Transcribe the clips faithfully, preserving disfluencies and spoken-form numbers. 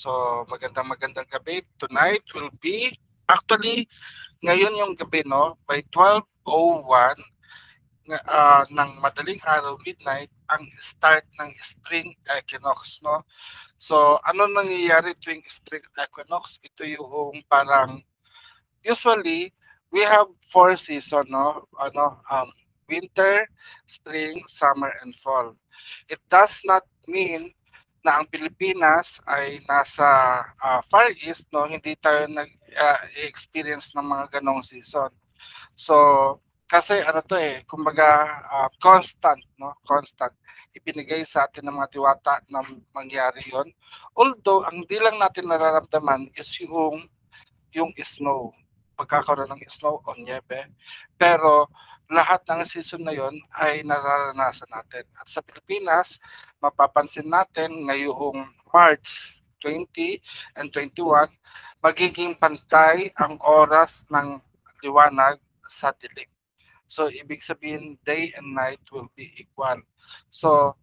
So, magandang magandang gabi. Tonight will be, actually, ngayon yung gabi, no? By twelve oh one nga- ah, ng madaling araw, midnight, ang start ng spring equinox, no? So, ano nangyayari tuwing spring equinox? Ito yung parang, usually, we have four season, no? Ano, um, winter, spring, summer, and fall. It does not mean na ang Pilipinas ay nasa ah, Far East, no, hindi tayo nag-experience ng mga ganong season. So, kasi ano to eh, kumbaga ah, constant, no, constant. Ibinigay sa atin ng mga diwata na mangyari yon. Although, ang di lang natin nararamdaman is yung, yung snow, pagkakaroon ng snow o niebe. Pero, lahat ng season na yon ay nararanasan natin. At sa Pilipinas, mapapansin natin ngayong March twenty and twenty-one, magiging pantay ang oras ng liwanag sa dilim. So, ibig sabihin, day and night will be equal. So,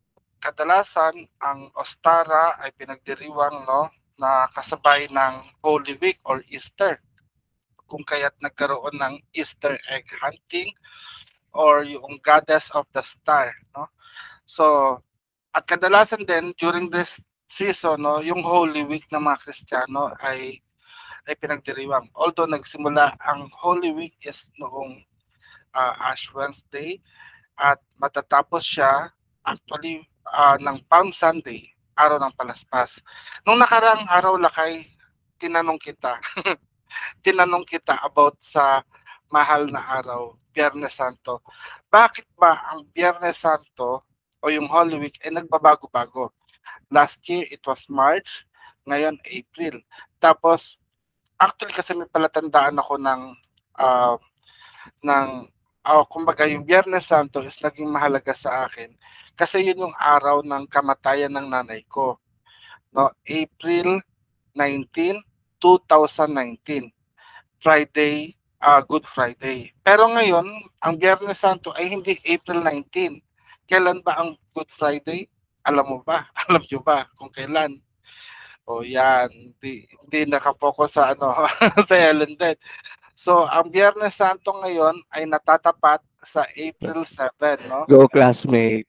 kadalasan, ang Ostara ay pinagdiriwang, no, na kasabay ng Holy Week or Easter. Kung kaya't nagkaroon ng Easter egg hunting or yung goddess of the star, no? So, at kadalasan din during this season, no, yung Holy Week ng mga Kristiyano ay ay pinagdiriwang. Although nagsimula ang Holy Week is noong uh, Ash Wednesday at matatapos siya actually uh, ng Palm Sunday, araw ng Palaspas. Nung nakaraang araw, Lakay, tinanong kita, tinanong kita about sa mahal na araw, Biyernes Santo. Bakit ba ang Biyernes Santo o yung Holy Week ay nagbabago-bago? Last year it was March, ngayon April. Tapos actually kasi may palatandaan ako ng uh, ng uh, kumbaga yung Biyernes Santo is naging mahalaga sa akin kasi yun yung araw ng kamatayan ng nanay ko. No, April nineteenth, two thousand nineteen. Friday, uh, Good Friday. Pero ngayon, ang Biyernes Santo ay hindi April nineteenth. Kailan ba ang Good Friday? Alam mo ba? Alam nyo ba kung kailan? O yan, hindi, hindi nakapokus sa ano sa Ellen Dead. So, ang Biyernes Santo ngayon ay natatapat sa April seventh, no? Go classmate.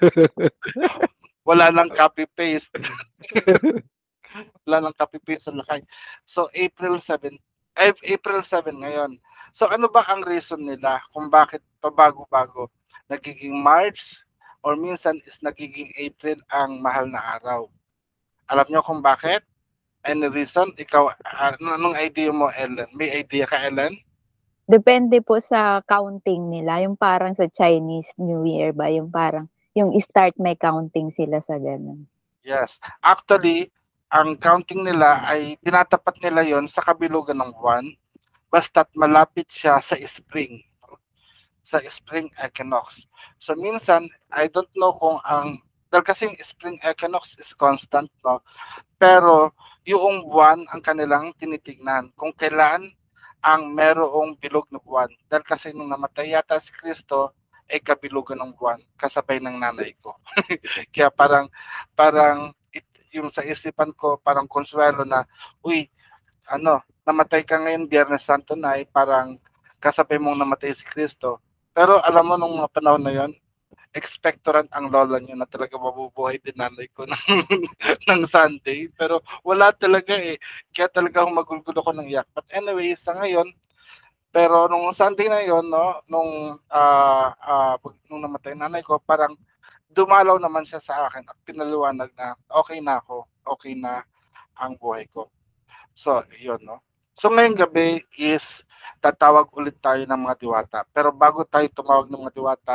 Wala nang copy-paste. Wala nang copy-paste sa lakay. So, April seventh, eh, April seventh ngayon. So, ano ba ang reason nila kung bakit pabago-bago? Nagiging March or minsan is nagiging April ang mahal na araw. Alam nyo kung bakit? Any reason? Ikaw, uh, anong idea mo, Ellen? May idea ka, Ellen? Depende po sa counting nila, yung parang sa Chinese New Year ba, yung parang yung start may counting sila sa ganun. Yes. Actually, ang counting nila ay tinatapat nila yon sa kabilugan ng buwan basta't malapit siya sa spring, sa spring equinox. So minsan, I don't know kung ang, dahil kasi yung spring equinox is constant, no? Pero yung buwan ang kanilang tinitignan kung kailan ang merong bilog na buwan. Dahil kasi nung namatay yata si Kristo, ay kabilugan ng buwan, kasabay ng nanay ko. Kaya parang, parang it, yung sa isipan ko, parang konsuelo na, uy, ano, namatay ka ngayon, Biyernes Santo na, ay parang kasabay mong namatay si Kristo. Pero alam mo, nung mga panahon na yon, expectorant ang lola niyo na talaga mabubuhay din nanay ko ng, ng Sunday. Pero wala talaga eh. Kaya talaga akong magulgulo ko ng iyak. But anyway, sa ngayon, pero nung Sunday na yon, no, nung, uh, uh, nung namatay nanay ko, parang dumalaw naman siya sa akin at pinaliwanag na okay na ako, okay na ang buhay ko. So, yun, no. So, ngayong gabi is tatawag ulit tayo ng mga diwata. Pero bago tayo tumawag ng mga diwata,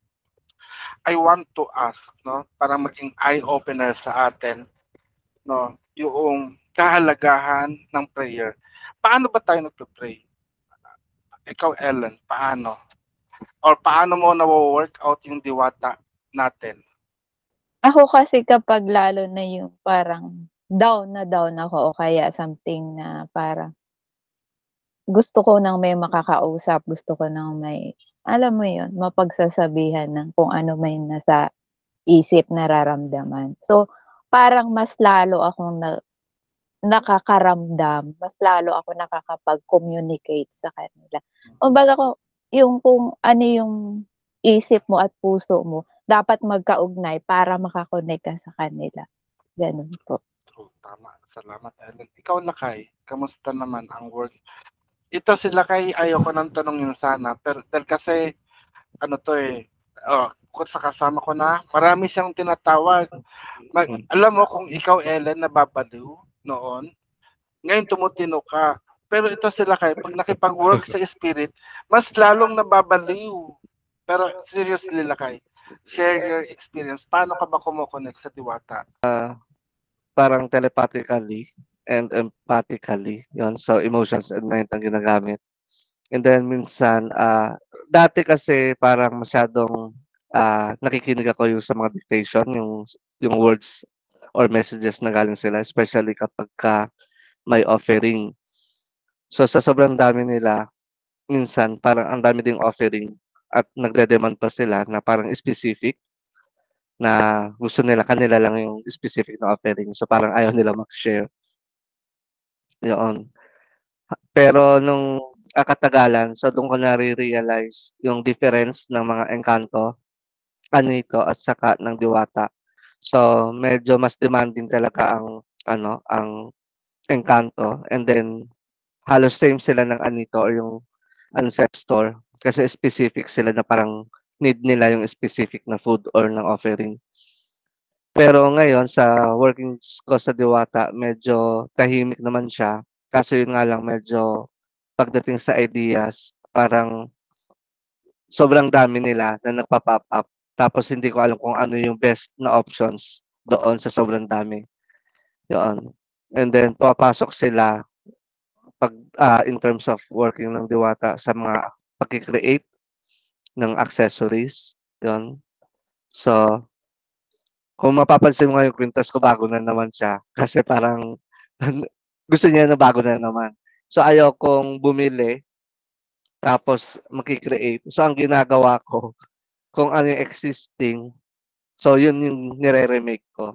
I want to ask, no, para maging eye-opener sa atin, no, yung kahalagahan ng prayer. Paano ba tayo nagpe-pray? Ikaw, Ellen, paano? Or paano mo na-work out yung diwata natin? Ako kasi kapag lalo na yung parang down na down ako o kaya something na parang gusto ko nang may makakausap, gusto ko nang may, alam mo yun, mapagsasabihan ng kung ano may nasa isip, nararamdaman. So, parang mas lalo akong na, nakakaramdam, mas lalo ako nakakapag-communicate sa kanila. Kumbaga ko yung kung ano yung isip mo at puso mo dapat magkaugnay para maka-connect ka sa kanila, gano'n po. True, tama. Salamat, Ellen. Ikaw, Lakay, kamusta naman ang work? Ito si Lakay, ayoko ng tanong yun sana, pero dahil kasi, ano to eh, oh, kung sa kasama ko na, marami siyang tinatawag. Mag, Hmm. alam mo kung ikaw, Ellen, nababaliw noon, ngayon tumutino ka. Pero ito sila kay pag nakipag-work sa spirit, mas lalong nababaliw. Pero seriously, Lakay, share your experience. Paano ka ba kumokonek sa diwata? Parang telepathically and empathically, yun. So, emotions and mind ang ginagamit. And then minsan, ah, dati kasi parang masyadong, ah, nakikinig ako yung sa mga dictation, yung yung words or messages na galing sila, especially kapagka may offering. So, sa sobrang dami nila, minsan parang ang dami ding offering at nagde-demand pa sila na parang specific na gusto nila kanila lang yung specific na offering. So, parang ayaw nila mag-share, yoon. Pero nung, ah, katagalan, so dun ko nare-realize yung difference ng mga engkanto, anito at saka ng diwata. So, medyo mas demanding talaga ang ano, ang engkanto and then halos same sila ng anito or yung ancestor kasi specific sila na parang need nila yung specific na food or ng offering. Pero ngayon sa workings ko sa diwata medyo tahimik naman siya, kaso yun nga lang medyo pagdating sa ideas parang sobrang dami nila na nagpa-pop up tapos hindi ko alam kung ano yung best na options doon sa sobrang dami, yoon. And then pumapasok sila 'pag, ah, in terms of working ng diwata sa mga pagke-create ng accessories, yun. So, kung mapapansin mo nga yung kwintas ko bago na naman siya kasi parang gusto niya na bago na naman. So, ayaw kong bumili tapos magke-create. So, ang ginagawa ko kung ano yung existing, so yun yung nire-remake ko.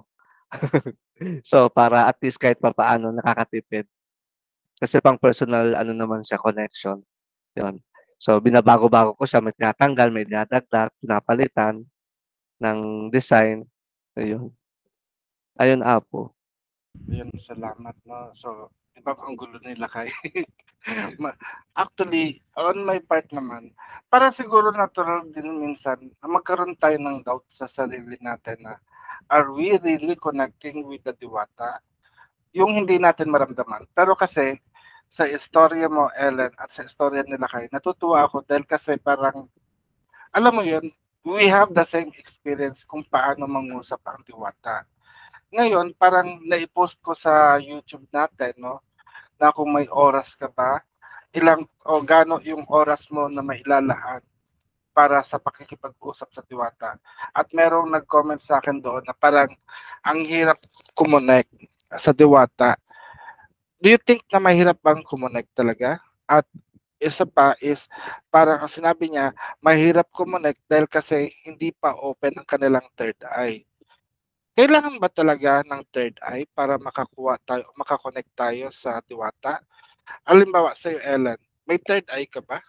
So, para at least kahit papaano nakakatipid. Kasi pang personal ano naman siya, connection, yun. So, binabago-bago ko siya, may tinatanggal, may dinadagdag, pinapalitan ng design, ayun. Ayun, Apo. Ayun, salamat, no? So, di ba ang gulo nila kay Ma- actually, on my part naman, para siguro natural din minsan na magkaroon tayo ng doubt sa sarili natin na are we really connecting with the diwata? Yung hindi natin maramdaman. Pero kasi sa istorya mo, Ellen, at sa istorya nila kay, natutuwa ako dahil kasi parang, alam mo yun, we have the same experience kung paano mangusap ang diwata. Ngayon, parang naipost ko sa YouTube natin, no, na kung may oras ka ba, ilang o gaano yung oras mo na mailalaan para sa pakikipag-usap sa diwata. At merong nag-comment sa akin doon na parang ang hirap kumonek sa diwata. Do you think na mahirap bang kumonek talaga? At isa pa is parang ang sinabi niya, mahirap kumonek dahil kasi hindi pa open ang kanilang third eye. Kailangan ba talaga ng third eye para makakuha tayo, makakonect tayo sa diwata? Halimbawa sa'yo, Ellen, may third eye ka ba?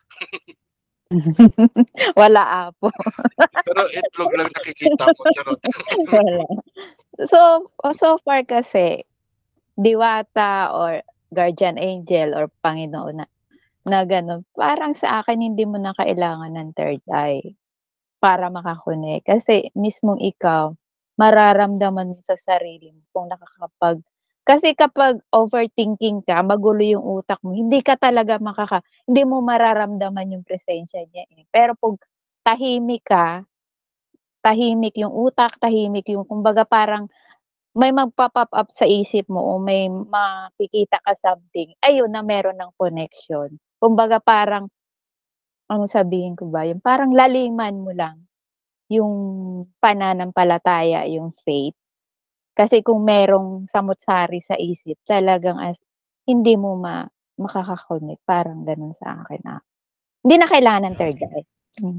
Wala, Apo. Pero itlog lang nakikita mo, charot. Wala. So, so far kasi, diwata or guardian angel or Panginoon na na gano'n, parang sa akin hindi mo na kailangan ng third eye para maka-connect. Kasi mismong ikaw, mararamdaman mo sa sarili mo kung nakakapag kasi kapag overthinking ka, magulo yung utak mo, hindi ka talaga makaka hindi mo mararamdaman yung presensya niya, eh. Pero 'pag tahimik ka, tahimik yung utak, tahimik yung kumbaga parang may magpa-pop up sa isip mo o may makikita ka something, ayun na meron ng connection. Kumbaga parang, ano sabihin ko ba, yung parang laliman mo lang yung pananampalataya, yung faith. Kasi kung merong samut-sari sa isip talagang as hindi mo ma makaka-connect, parang gano'n sa akin, ah. Hindi na kailangan ng third eye. Hmm.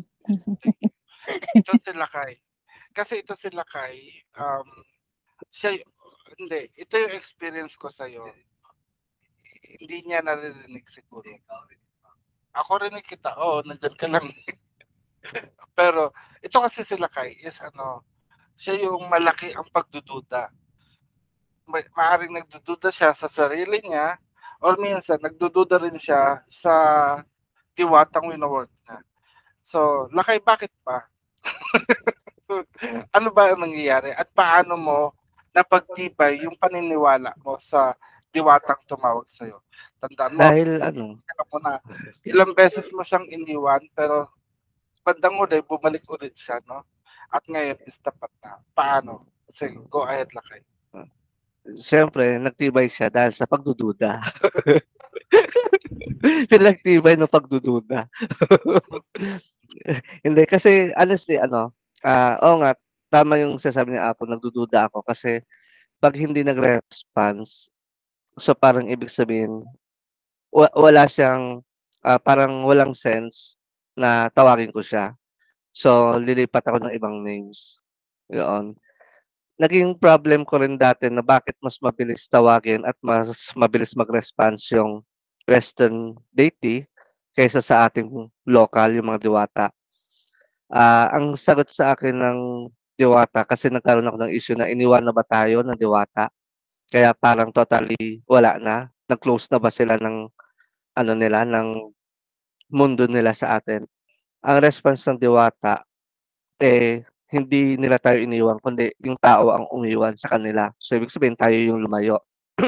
Ito si Lakay. Kasi ito si Lakay, um, siya, hindi, ito yung experience ko sa'yo. Hindi niya naririnig siguro. Ako rinig kita, oo, nandiyan ka lang. Pero ito kasi si Lakay is ano, siya yung malaki ang pagdududa. May maaaring nagdududa siya sa sarili niya or minsan nagdududa rin siya sa diwatang wino-work niya. So, Lakay, bakit ba? Ano ba ang nangyayari at paano mo napagtibay yung paniniwala mo sa diwatang tumawag sa'yo? Tandaan mo, Dahil ano, alam mo na, ilang beses mo siyang iniwan pero bandang huli bumalik ulit siya, no? At ngayon is tapat na. Paano? Sige, go ahead, Lakay. siyempre nagtibay siya dahil sa pagdududa. Pinagtibay ng pagdududa. Hindi kasi honestly ano, ah, oo nga, tama yung sinasabi ni Apo, nagdududa ako kasi 'pag hindi nagre-response, so parang ibig sabihin wa wala siyang, ah, parang walang sense na tawagin ko siya. So, lilipat ako ng ibang names, yoon. Naging problem ko rin dati na bakit mas mabilis tawagin at mas mabilis mag-response yung western deity kaysa sa ating lokal, yung mga diwata. Ah, ang sagot sa akin ng diwata kasi nagkaroon ako ng issue na iniwan na ba tayo ng diwata, kaya parang totally wala na, nag-close na ba sila ng ano nila, ng mundo nila sa atin. Ang response ng diwata, eh, hindi nila tayo iniwan kundi yung tao ang umiwan sa kanila. So, ibig sabihin tayo yung lumayo.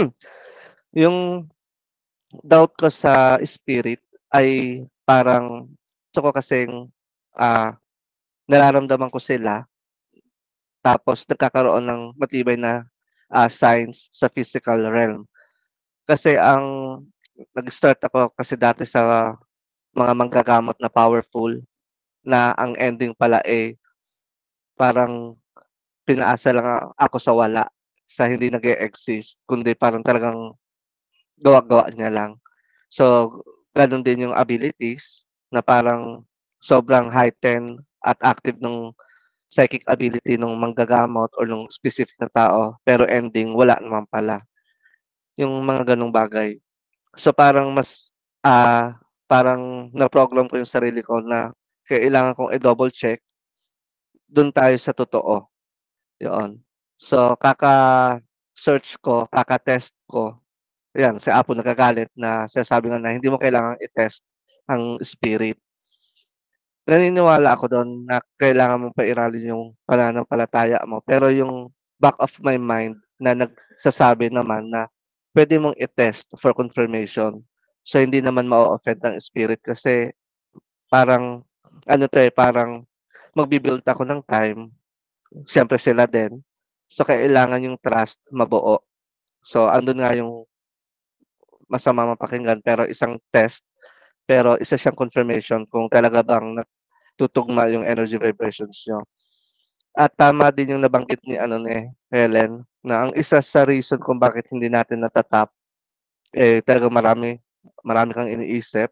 Yung doubt ko sa spirit ay parang gusto ko kasing, ah, nararamdaman ko sila tapos nagkakaroon ng matibay na, ah, signs sa physical realm. Kasi ang nag-start ako kasi dati sa mga manggagamot na powerful na ang ending pala, eh, parang pinaasa lang a ako sa wala, sa hindi nag-e-exist kundi parang talagang gawa-gawa niya lang. So, gano'n din yung abilities na parang sobrang heightened at active nung psychic ability nung manggagamot or nung specific na tao, pero ending wala naman pala, yung mga gano'ng bagay. So, parang mas, ah, parang na-program ko yung sarili ko na kailangan kong i-double check, dun tayo sa totoo, yoon. So, kaka-search ko, kaka-test ko, 'yan si Apo nagagalit na sinasabi nga na hindi mo kailangang i-test ang spirit. Naniniwala ako dun na kailangan mong pairalin yung pananampalataya mo, pero yung back of my mind na nagsasabi naman na puwede mong i-test for confirmation. So, hindi naman ma-o-offend ang spirit kasi parang ano 'to, eh, parang magbi-build ako ng time, siyempre sila din. So, kailangan yung trust mabuo. So, andun nga yung masama mapakinggan pero isang test, pero isa siyang confirmation kung talaga bang nagtutugma yung energy vibrations niyo. At tama din yung nabanggit ni ano, ni Helen na ang isa sa reason kung bakit hindi natin nata-tap, eh, talagang marami marami kang iniisip,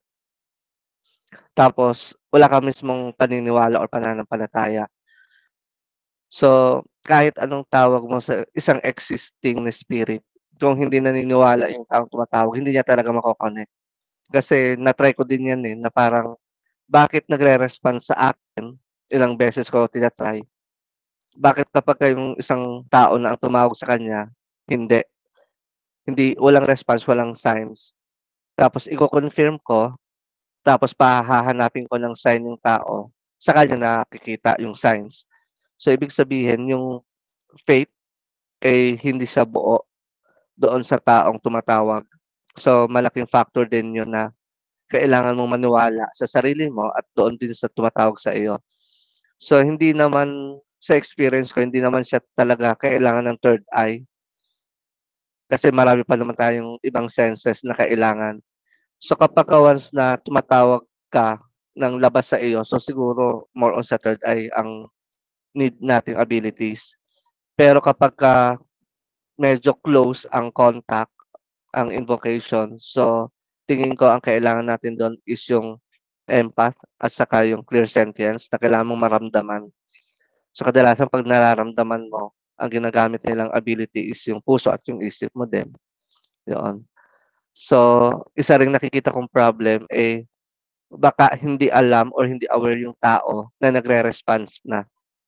tapos wala kang mismong paniniwala or pananampalataya. So, kahit anong tawag mo sa isang existing na spirit, kung hindi naniniwala yung taong tumatawag, hindi niya talaga mako-connect. Kasi na-try ko din 'yan, eh, na parang bakit nagre-respond sa akin, ilang beses ko tina-try, bakit kapagka yung isang tao na ang tumawag sa kanya, hindi, hindi walang response, walang signs. Tapos iko-confirm ko, tapos pa hahanapin ko ng sign yung tao, sa kanya nakikita yung signs. So, ibig sabihin yung faith, eh, hindi siya buo doon sa taong tumatawag. So, malaking factor din yun na kailangan mong maniwala sa sarili mo at doon din sa tumatawag sa iyo. So, hindi naman sa experience ko, hindi naman siya talaga kailangan ng third eye. Kasi marami pa naman tayong ibang senses na kailangan. So, kapagka once na tumatawag ka ng labas sa iyo, so siguro more on sa third eye ang need nating abilities. Pero kapagka medyo close ang contact, ang invocation, so tingin ko ang kailangan natin dun is yung empath at saka yung clairsentience na kailangan mong maramdaman. So, kadalasan 'pag nararamdaman mo, ang ginagamit nilang ability is yung puso at yung isip mo din, 'yon. So, isa ring nakikita kong problem, eh, baka hindi alam or hindi aware yung tao na nagre-response na.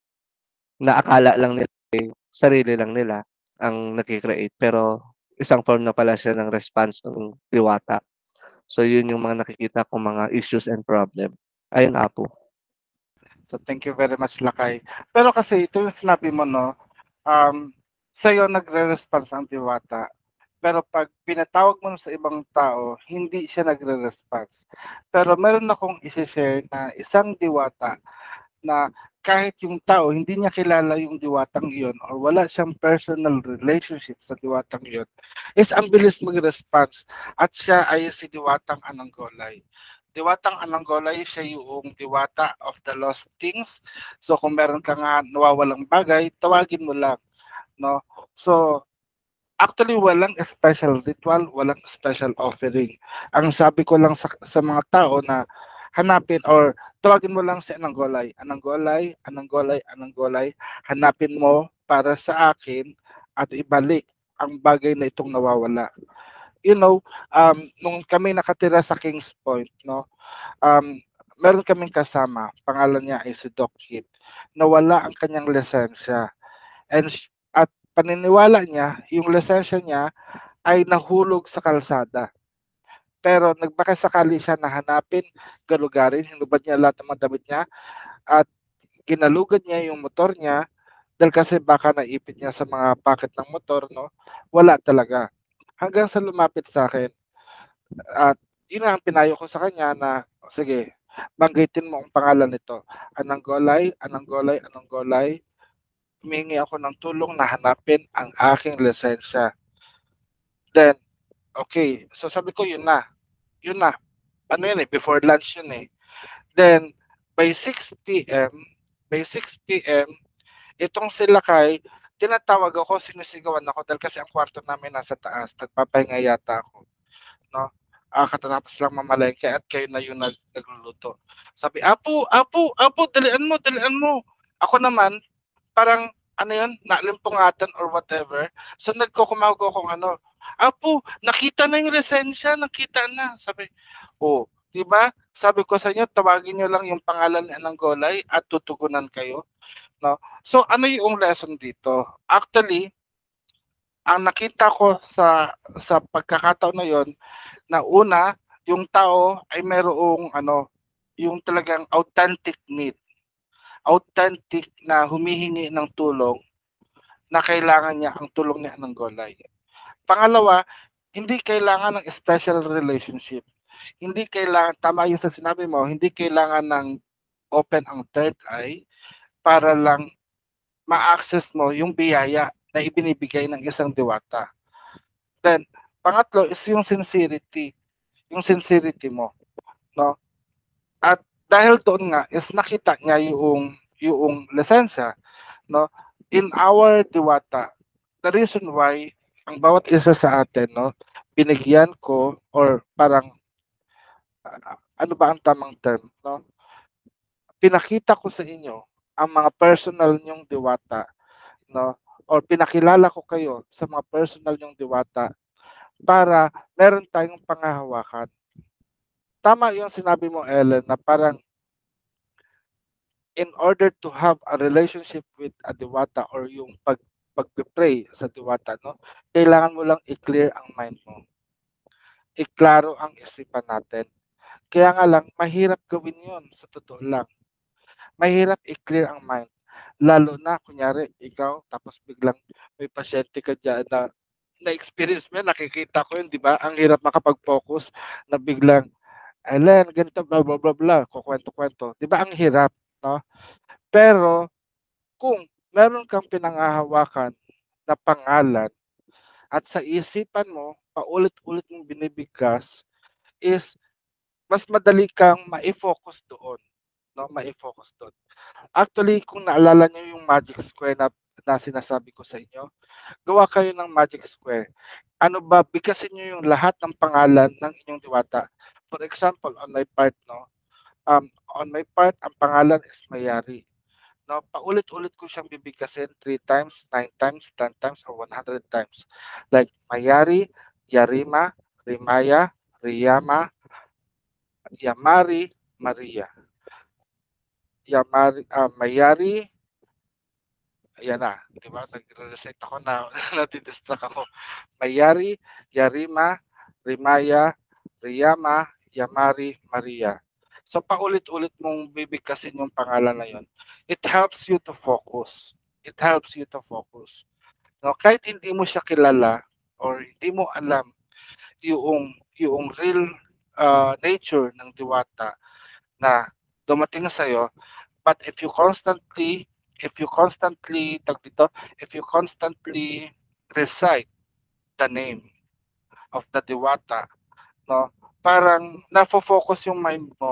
Na akala lang nila, eh, sarili lang nila ang nagke-create pero isang form na pala siya ng response ng diwata. So, yun yung mga nakikita kong mga issues and problem. Ayun, Apo. So thank you very much, Lakay. Pero kasi ito yung sinabi mo, no, um, sa'yo nagre-response ang diwata. Pero pag pinatawag mo sa ibang tao, hindi siya nagre-response. Pero meron akong isi-share na isang diwata na kahit yung tao hindi niya kilala yung diwatang iyon or wala siyang personal relationship sa diwatang iyon, is ang bilis mag-response at siya ay si Diwatang Ananggolay. Diwatang Ananggolay, siya yung diwata of the lost things. So kung meron ka nga nawawalang bagay, tawagin mo lang, no? So actually walang special ritual, walang special offering. Ang sabi ko lang sa, sa mga tao na hanapin or tawagin mo lang si Ananggolay, Ananggolay, Ananggolay, Ananggolay, hanapin mo para sa akin at ibalik ang bagay na itong nawawala. You know, um, nung kami nakatira sa Kings Point, no, um, meron kaming kasama, pangalan niya ay si Doc Kit, nawala ang kanyang lisensya. And sh- at paniniwala niya, yung lisensya niya ay nahulog sa kalsada. Pero nagbakasakali siya na hanapin, galugarin, hinubad niya lahat ng mga damit niya at ginalugad niya yung motor niya dahil kasi baka naipit niya sa mga packet ng motor, no? Wala talaga. Hanggang sa lumapit sa akin at yun nga ang pinayo ko sa kanya na, sige, banggitin mo ang pangalan nito. Ananggolay, Ananggolay, Ananggolay, humingi ako ng tulong na hanapin ang aking lisensya. Then, okay. So sabi ko, yun na. Yun na. Ano yun eh, before lunch yun eh. Then, by six p.m., by six p.m., itong sila kay, tinatawag ako, sinisigawan ako dahil kasi ang kwarto namin nasa taas, nagpapahinga yata ako, no? Ah, katatapos lang mamalengke at kayo na yung nag, nagluluto. Sabi, Apo, Apo, Apo, dalian mo, dalian mo. Ako naman, parang, ano yun, nalimpungatan or whatever. So, nagkukumawag ako kung ano, Apo, nakita na yung lisensya, nakita na. Sabi, oh, di ba? Sabi ko sa inyo, tawagin nyo lang yung pangalan ni Ananggolay at tutugunan kayo. No? So, ano yung lesson dito? Actually, ang nakita ko sa sa pagkakataon na yon, na una, yung tao ay mayroong ano, yung talagang authentic need. Authentic na humihingi ng tulong na kailangan niya ang tulong ni Ananggolay. Pangalawa, hindi kailangan ng special relationship. Hindi kailangan, tama yung sa sinabi mo, hindi kailangan ng open ang third eye para lang ma-access mo yung biyaya na ibinibigay ng isang diwata. Then, pangatlo is yung sincerity. Yung sincerity mo, no? At dahil doon nga is nakita niya yung yung lisensya, no? In our diwata, the reason why ang bawat isa sa atin, no, binigyan ko or parang uh, ano ba ang tamang term, no? Pinakita ko sa inyo ang mga personal niyong diwata, no? Or pinakilala ko kayo sa mga personal niyong diwata para meron tayong panghahawakan. Tama yung sinabi mo, Ellen, na parang in order to have a relationship with a diwata or yung pag pagpe-pray sa diwata, no, kailangan mo lang i-clear ang mind mo. Iklaro ang isipan natin. Kaya nga lang, mahirap gawin yun sa totoo lang. Mahirap i-clear ang mind. Lalo na, kunyari, ikaw, tapos biglang may pasyente ka dyan na na-experience mo yan, nakikita ko yun, di ba? Ang hirap makapag-focus na biglang, Ellen, ganito, blah, blah, blah, blah, kukwento-kwento. Di ba ang hirap, no? Pero, kung meron kang pinanghahawakan na pangalan at sa isipan mo, paulit-ulit mong binibigkas, is mas madali kang ma-focus doon, no? Ma-focus doon. Actually, kung naalala niyo yung magic square na, na sinasabi ko sa inyo, gawa kayo ng magic square. Ano ba, bigkasin niyo yung lahat ng pangalan ng inyong diwata. For example, on my part, no, um, on my part, ang pangalan is Mayari. no, paulit-ulit ko siyang bibigkasin three times, nine times, ten times, or one hundred times. Like Mayari, Yarima, Rimaya, Riyama, Yamari, Maria. Yamari, ah, Mayari, ayan na, di ba? Nagre-recite ako na natidistract ako. Mayari, Yarima, Rimaya, Riyama, Yamari, Maria. So paulit-ulit mong bibigkasin yung pangalan na yun. It helps you to focus. It helps you to focus. No, kahit hindi mo siya kilala or hindi mo alam yung yung real uh, nature ng diwata na dumating sa iyo, but if you constantly if you constantly tag dito, if you constantly recite the name of the diwata, no, parang nafo-focus yung mind mo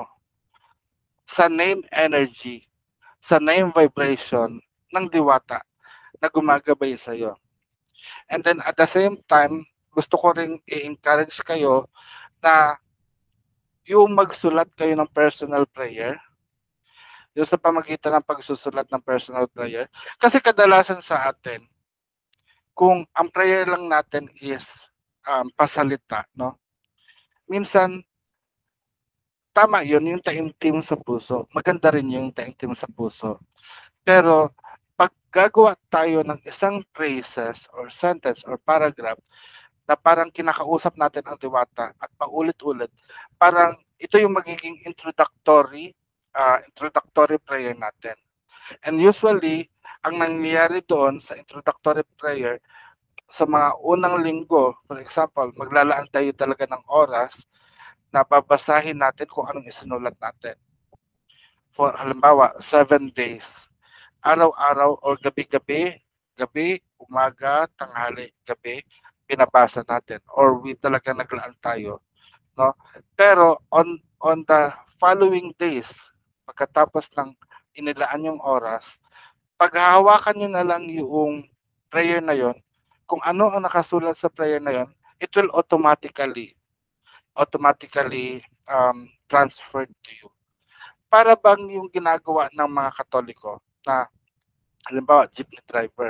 sa name energy, sa name vibration ng diwata na gumagabay sa iyo. And then at the same time, gusto ko ring i-encourage kayo na yung magsulat kayo ng personal prayer, yung sa pamagitan ng pagsusulat ng personal prayer. Kasi kadalasan sa atin, kung ang prayer lang natin is um, pasalita, no? Minsan, tama yun, yung taimtim sa puso. Maganda rin yung taimtim sa puso. Pero, pag gagawa tayo ng isang phrases or sentence or paragraph na parang kinakausap natin ang diwata at paulit-ulit, parang ito yung magiging introductory uh, introductory prayer natin. And usually, ang nangyayari doon sa introductory prayer, sa mga unang linggo, for example, maglalaan tayo talaga ng oras na babasahin natin kung anong isinulat natin. For halimbawa, seven days. Araw-araw or gabi-gabi, gabi, umaga, tanghali, gabi, binabasa natin or we talaga naglaan tayo, no? Pero on on the following days, pagkatapos ng inilaan yung oras, paghahawakan niyo na lang yung prayer na yon, kung ano ang nakasulat sa prayer na yon, it will automatically automatically um, transferred to you. Para bang yung ginagawa ng mga Katoliko na halimbawa jeepney driver,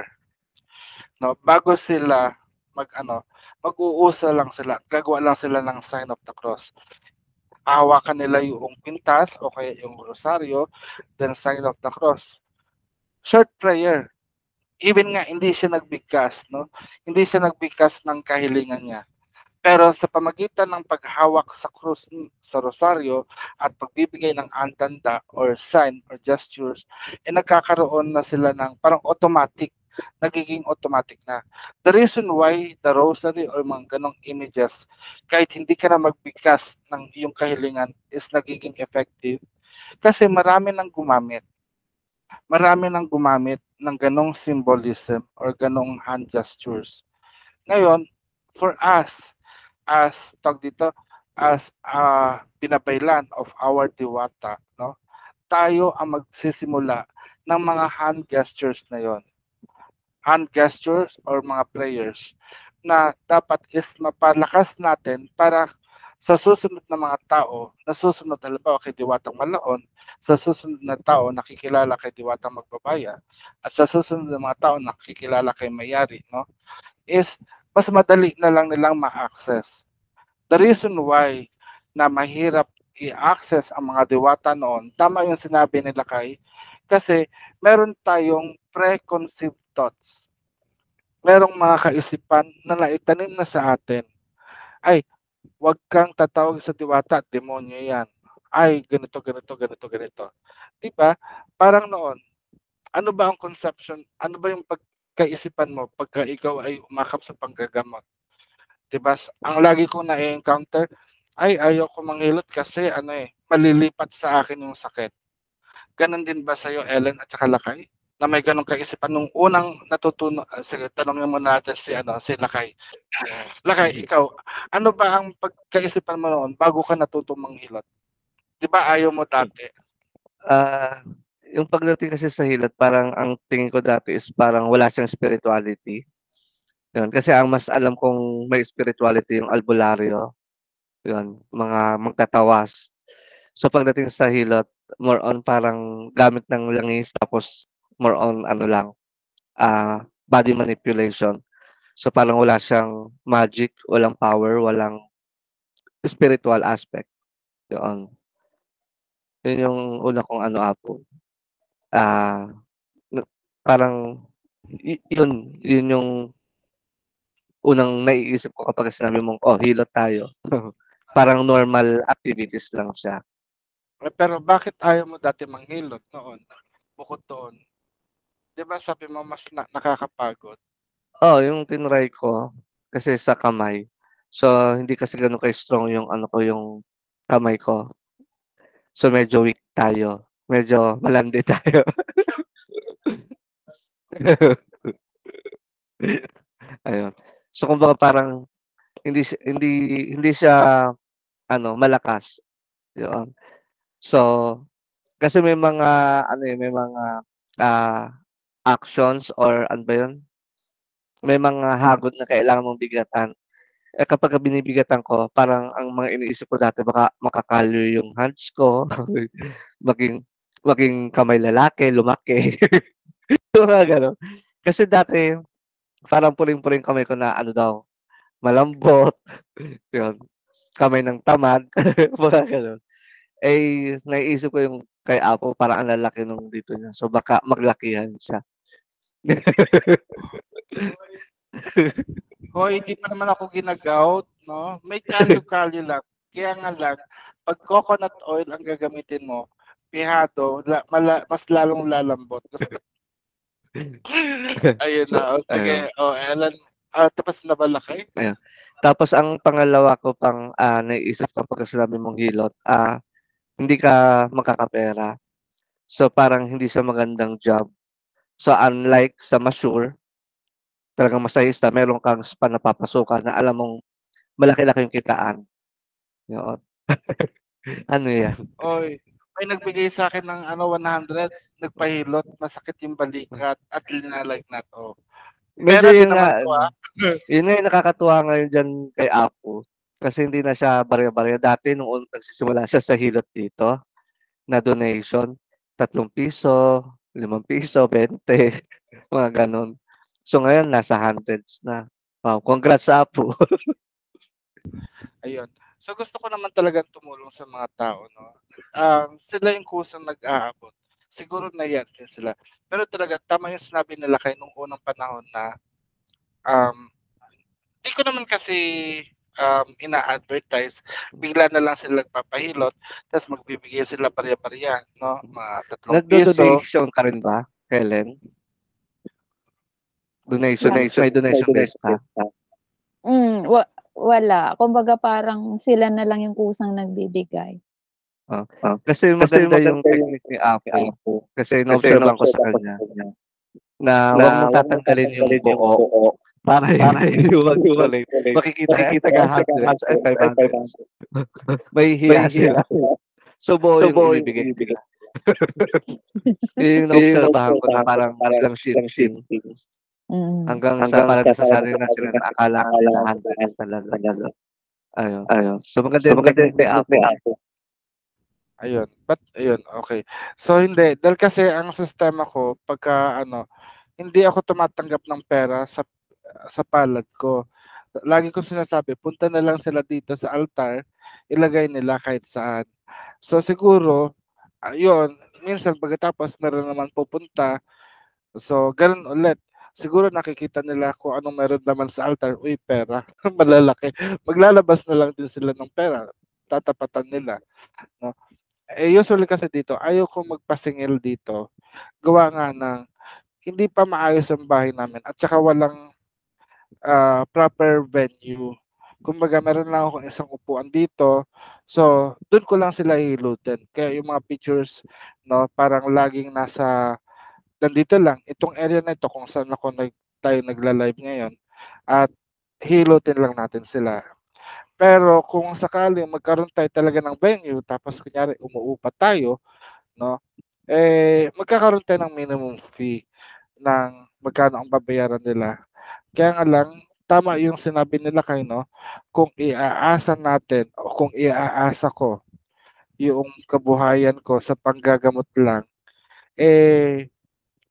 no, bago sila mag ano, mag-uusa lang sila, gagawa lang sila ng sign of the cross. Hahawakan nila yung kwintas o kaya yung rosaryo, then sign of the cross. Short prayer. Even nga hindi siya nagbigkas, no? Hindi siya nagbigkas ng kahilingan niya. Pero sa pamagitan ng paghawak sa krus sa rosaryo at pagbibigay ng antanda or sign or gestures, eh nagkakaroon na sila ng parang automatic, nagiging automatic na. The reason why the rosary or mga ganong images, kahit hindi ka na magbigkas ng iyong kahilingan, is nagiging effective kasi marami nang gumamit. Marami nang gumamit ng ganong symbolism or ganong hand gestures. Ngayon, for us, as tawag dito, as uh, binabaylan of our diwata, no? Tayo ang magsisimula ng mga hand gestures na yon. Hand gestures or mga prayers na dapat is mapalakas natin para sa susunod na mga tao, na susunod halimbawa kay Diwatang Malaon, sa susunod na tao nakikilala kay Diwatang Magbabaya, at sa susunod na mga tao nakikilala kay Mayari, no? Is mas madali na lang nilang ma-access. The reason why na mahirap i-access ang mga diwata noon, tama yung sinabi nila kay, kasi meron tayong preconceived thoughts. Merong mga kaisipan na naitanim na sa atin. Ay, wag kang tatawag sa diwata, demonyo yan. Ay, ganito, ganito, ganito, ganito. Diba? Parang noon, ano ba ang conception, ano ba yung pagkaisipan mo pagka ikaw ay umakap sa panggagamot? Diba? Ang lagi kong na-encounter, ay ayaw ko manghilot kasi ano eh, malilipat sa akin yung sakit. Ganon din ba sa'yo, Ellen at saka Lakay? Na may ganong kaisipan nung unang natutunan, sige, tanongin mo natin si, ano, si Lakay. Lakay, ikaw, ano ba ang pagkaisipan mo noon bago ka natutong manghilot? Di ba ayaw mo dati? Ah, yung pagdating kasi sa hilot, parang ang tingin ko dati is parang wala siyang spirituality. Yun, kasi ang mas alam kong may spirituality yung albularyo. Yun, mga magtatawas. So pagdating sa hilot, more on parang gamit ng langis tapos more on ano lang, ah, body manipulation. So, parang wala siyang magic, walang power, walang spiritual aspect, yoon. Yun yung una kong ano, Apo, ah, na parang yu yun, yun yung unang naiisip ko kapag sinabi mong, "Oh, hilot tayo." Parang normal activities lang siya. Eh, pero bakit ayaw mo dati manghilot noon, bukod doon? 'Di ba sabi mo mas na nakakapagod? Oo, yung tinry ko kasi sa kamay. So, hindi kasi gano'n ka-strong yung ano ko, yung kamay ko. So, medyo weak tayo, medyo malandi tayo. Ayun. So, kumbaga parang hindi siya hindi hindi siya ano, malakas, yoon. So, kasi may mga ano, eh, may mga, ah, actions or ano ba yun? May mga hagod na kailangan mong bigatan. Eh, kapagka binibigatan ko parang ang mga iniisip ko dati baka makakalyo yung hands ko, maging maging kamay lalaki, lumaki. Yung mga gano'n. Kasi dati parang puling-puli yung kamay ko na ano daw, malambot, yun, kamay ng tamad, mga gano'n. Eh, naiisip ko yung kay Apo parang ang lalaki nung dito niya, so baka maglakihan siya. Hoy, hindi pa naman ako gina-gout 'no, may kalyo-kalyo lang. Kaya nga lang 'pag coconut oil ang gagamitin mo, pihado la mala mas lalong lalambot. Ayun So, na, oh, ayun. sige, oh, ilan ah, tapos na ba laki? Ayan. Tapos ang pangalawa ko pang, ah, naiisip kapagka sinabi mong hilot, ah, hindi ka magkakapera. So, parang hindi siya magandang job. So, unlike sa masseur, talagang masahista, meron kang spa na papasukan na alam mong malaki-laki yung kitaan, yoon. Ano yan? Uy, may nagbigay sa'kin ng ano, one hundred nagpahilot, masakit yung balikat at linalagnat, oh. Medyo Pera din yun naman nga 'to, ano, ah. yun nga yung nakakatuwa ngayon diyan kay Apo, kasi hindi na siya barya-barya. Dati nung un nagsisimula siya sa hilot dito, na donation, tatlong piso, limang piso, bente, mga gano'n. So, ngayon nasa hundreds na. Wow, congrats Apo. Ayun. So, gusto ko naman talagang tumulong sa mga tao 'no. Um, sila yung kusang nag-aabot. Siguro nahiya din sila. Pero talaga tama yung sinabi nila kayo nung unang panahon na, um, di ko naman kasi, um, ina-advertise. Bigla na lang sila nagpapahilot ta's magbibigay sila barya-barya 'no, mga tatlong piso. Nagdo-donation ka rin ba, Helen? Donation, Nam may donation base ka? Hmm, wa wala. Kumbaga parang sila na lang yung kusang nagbibigay. Oh, kasi maganda yung technique ni Apo, kasi naobserbahan ko sa kanya, na wag mong tatanggalin yung buo para hindi humagulay. Makikita ka taga-hundreds ay five hundreds. Mahihiya sila. So, buo yung ibibigay nila. Yun yung naobserbahan ko na parang biglang shifting. Mm. Hanggang sa parang nasasanay na sila na akala nga nila hundreds talaga. Ayun. So, maganda yung technique ni Apo. Ayun, ba't ayun, okey. So, hindi, dahil kasi ang sistema ko pagka ano, hindi ako tumatanggap ng pera sa sa palad ko. Lagi kong sinasabi, punta na lang sila dito sa altar, ilagay nila kahit saan. So, siguro, ayun, minsan pagkatapos meron naman pupunta, so gano'n ulit. Siguro nakikita nila kung anong meron naman sa altar, uy, pera, malalaki. Maglalabas na lang din sila ng pera, tatapatan nila, 'no. Eh, usually kasi dito ayaw kong magpasingil dito, gawa nga ng hindi pa maayos ang bahay namin at saka walang, ah, proper venue. Kumbaga meron lang akong isang upuan dito, so dun ko lang sila hihilutin. Kaya yung mga pictures 'no, parang laging nasa nandito lang, itong area na ito kung saan ako nag tayo nagla-live ngayon at hihilutin lang natin sila. Pero kung sakaling magkaroon tayo talaga ng venue tapos kunyari umuupa tayo 'no, eh, magkakaroon tayo ng minimum fee ng magkano ang babayaran nila. Kaya nga lang, tama yung sinabi nila kayo 'no, kung iaasa natin o kung iaasa ko yung kabuhayan ko sa panggagamot lang, eh,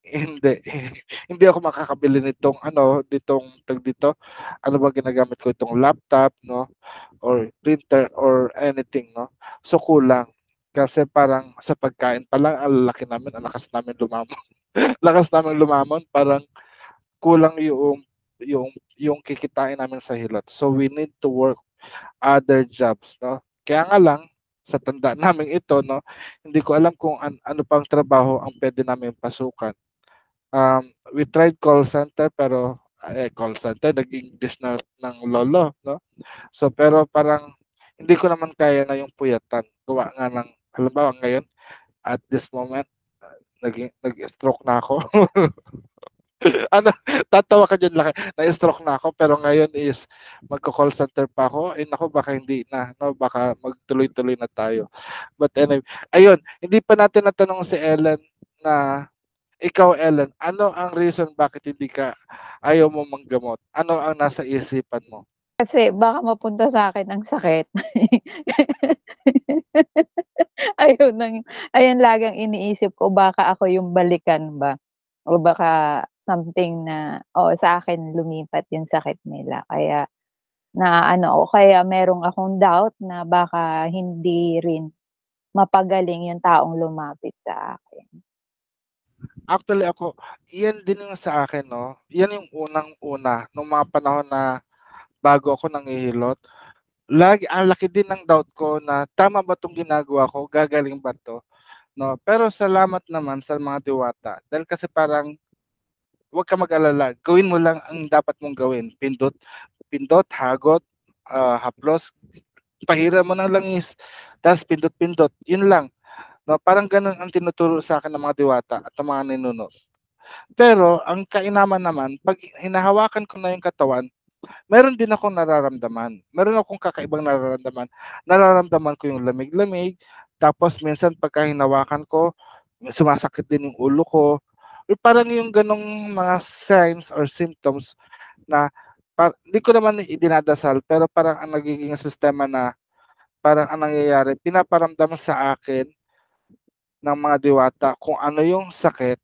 Hindi. Hindi ako makakabili nitong ano, nitong tawag dito, ano ba ginagamit ko, itong laptop 'no, or printer or anything 'no. So, kulang. Kasi parang sa pagkain pa lang ang lalaki namin, ang lakas namin lumamon. Lakas namin lumamon, parang kulang yung yung yung kikitain namin sa hilot. So, we need to work other jobs 'no. Kaya nga lang sa tanda naming ito 'no, hindi ko alam kung an ano pang trabaho ang puwede naming pasukan. Um, we tried call center pero, eh, call center nag-English na ng lolo 'no. So, pero parang hindi ko naman kaya na yung puyatan. Gawa nga ng halimbawa ngayon, at this moment, ah, naging nag-stroke na ako. Ano, tatawa ka diyan laki, na-stroke na ako pero ngayon is magko-call center pa ako. Eh, naku baka hindi na 'no, baka magtuloy-tuloy na tayo. But anyway, ayun, hindi pa natin natanong si Ellen na ikaw, Ellen, ano ang reason bakit hindi ka ayaw mo manggamot? Ano ang nasa isipan mo? Kasi baka mapunta sa'kin ang sakit. Ayun ang ayun lagi ang iniisip ko, baka ako yung balikan ba o baka something na oo, sa akin lumipat yung sakit nila kaya naaano ako, kaya merong akong doubt na baka hindi rin mapagaling yung taong lumapit sa akin. Actually ako, iyan din yung sa akin 'no, yan yung unang-una nung mga panahon na bago ako nanghihilot. Lagi ang laki din ng doubt ko na tama ba 'tong ginagawa ko, gagaling ba 'to, 'no? Pero salamat naman sa mga diwata dahil kasi parang, "Wag kang mag-alala, gawin mo lang ang dapat mong gawin, pindot pindot, hagot, ah, haplos, pahiram mo ng langis, ta's pindot-pindot, yun lang." 'No, parang gano'n ang tinuturo sa'kin ng mga diwata at ng mga ninuno. Pero ang kainaman naman 'pag hinahawakan ko na yung katawan, meron din akong nararamdaman. Meron akong kakaibang nararamdaman. Nararamdaman ko yung lamig-lamig, tapos minsan pagka hinawakan ko, sumasakit din yung ulo ko. Yung parang yung gano'ng mga signs or symptoms na pa hindi ko naman idinadasal, pero parang ang nagiging sistema na parang ang nangyayari, pinaparamdam sa akin ng mga diwata kung ano yung sakit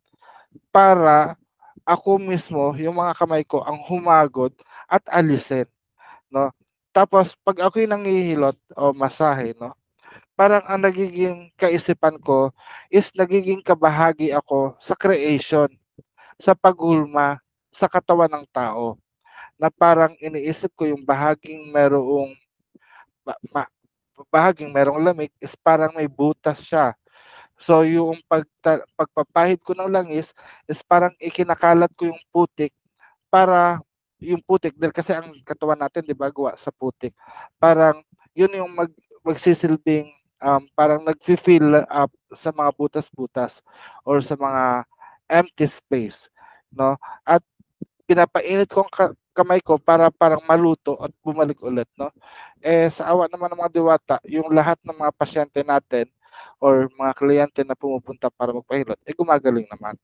para ako mismo, yung mga kamay ko ang humagod at alisin. 'No. Tapos 'pag ako'y nanghihilot o masahe 'no, parang ang nagiging kaisipan ko is nagiging kabahagi ako sa creation, sa paghulma sa katawan ng tao, na parang iniisip ko yung bahaging merong ba ma bahaging merong lamig is parang may butas siya. So yung pagta pagpapahid ko ng langis is parang ikinakalat ko yung putik para yung putik dahil kasi ang katawan natin 'di ba gawa sa putik. Parang yun yung mag magsisilbing, um, parang nagfi-fill up sa mga butas-butas or sa mga empty space 'no, at pinapainit ko ang ka kamay ko para parang maluto at bumalik ulit 'no. Eh, sa awa naman ng mga diwata, yung lahat ng mga pasyente natin or mga kliyente na pumupunta para magpahilot, eh, gumagaling naman.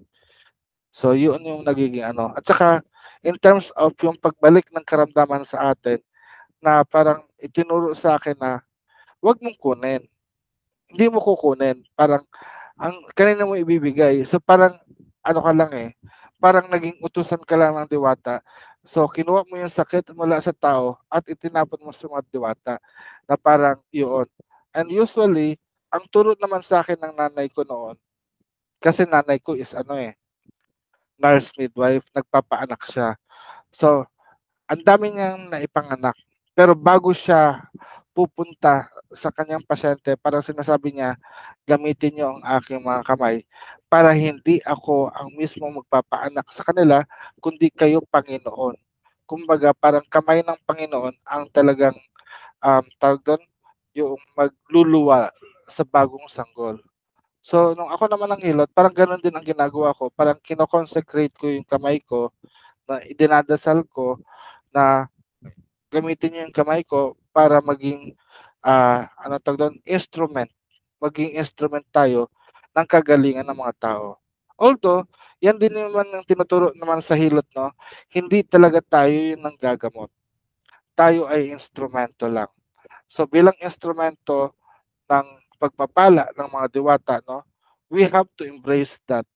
So, yun yung nagiging ano at saka in terms of yung pagbalik ng karamdaman sa atin na parang itinuro sa akin na, "Wag mong kunin, hindi mo kukunin." Parang ang kanino mo ibibigay. So, parang ano ka lang, eh, parang naging utusan ka lang ng diwata. So, kinuha mo yung sakit mula sa tao at itinapon mo sa mga diwata na parang yun. And usually, ang turo naman sa akin ng nanay ko noon, kasi nanay ko is ano, eh, nurse midwife, nagpapaanak siya. So, ang dami niyang naipanganak. Pero bago siya pupunta sa kanyang pasyente, parang sinasabi niya, "Gamitin niyo ang aking mga kamay para hindi ako ang mismong magpapaanak sa kanila, kundi kayo, Panginoon." Kumbaga parang kamay ng Panginoon ang talagang, um, tawag dun, yung magluluwa sa bagong sanggol. So, nung ako naman nanghilot, parang gano'n din ang ginagawa ko, parang kino-consecrate ko yung kamay ko na idinadasal ko na gamitin niyo yung kamay ko para maging, ah, anong tawag dun, instrument, maging instrument tayo ng kagalingan ng mga tao. Although, yan din naman ang tinuturo naman sa hilot 'no, hindi talaga tayo yung nanggagamot, tayo ay instrumento lang. So, bilang instrumento ng pagpapala ng mga diwata 'no, we have to embrace that.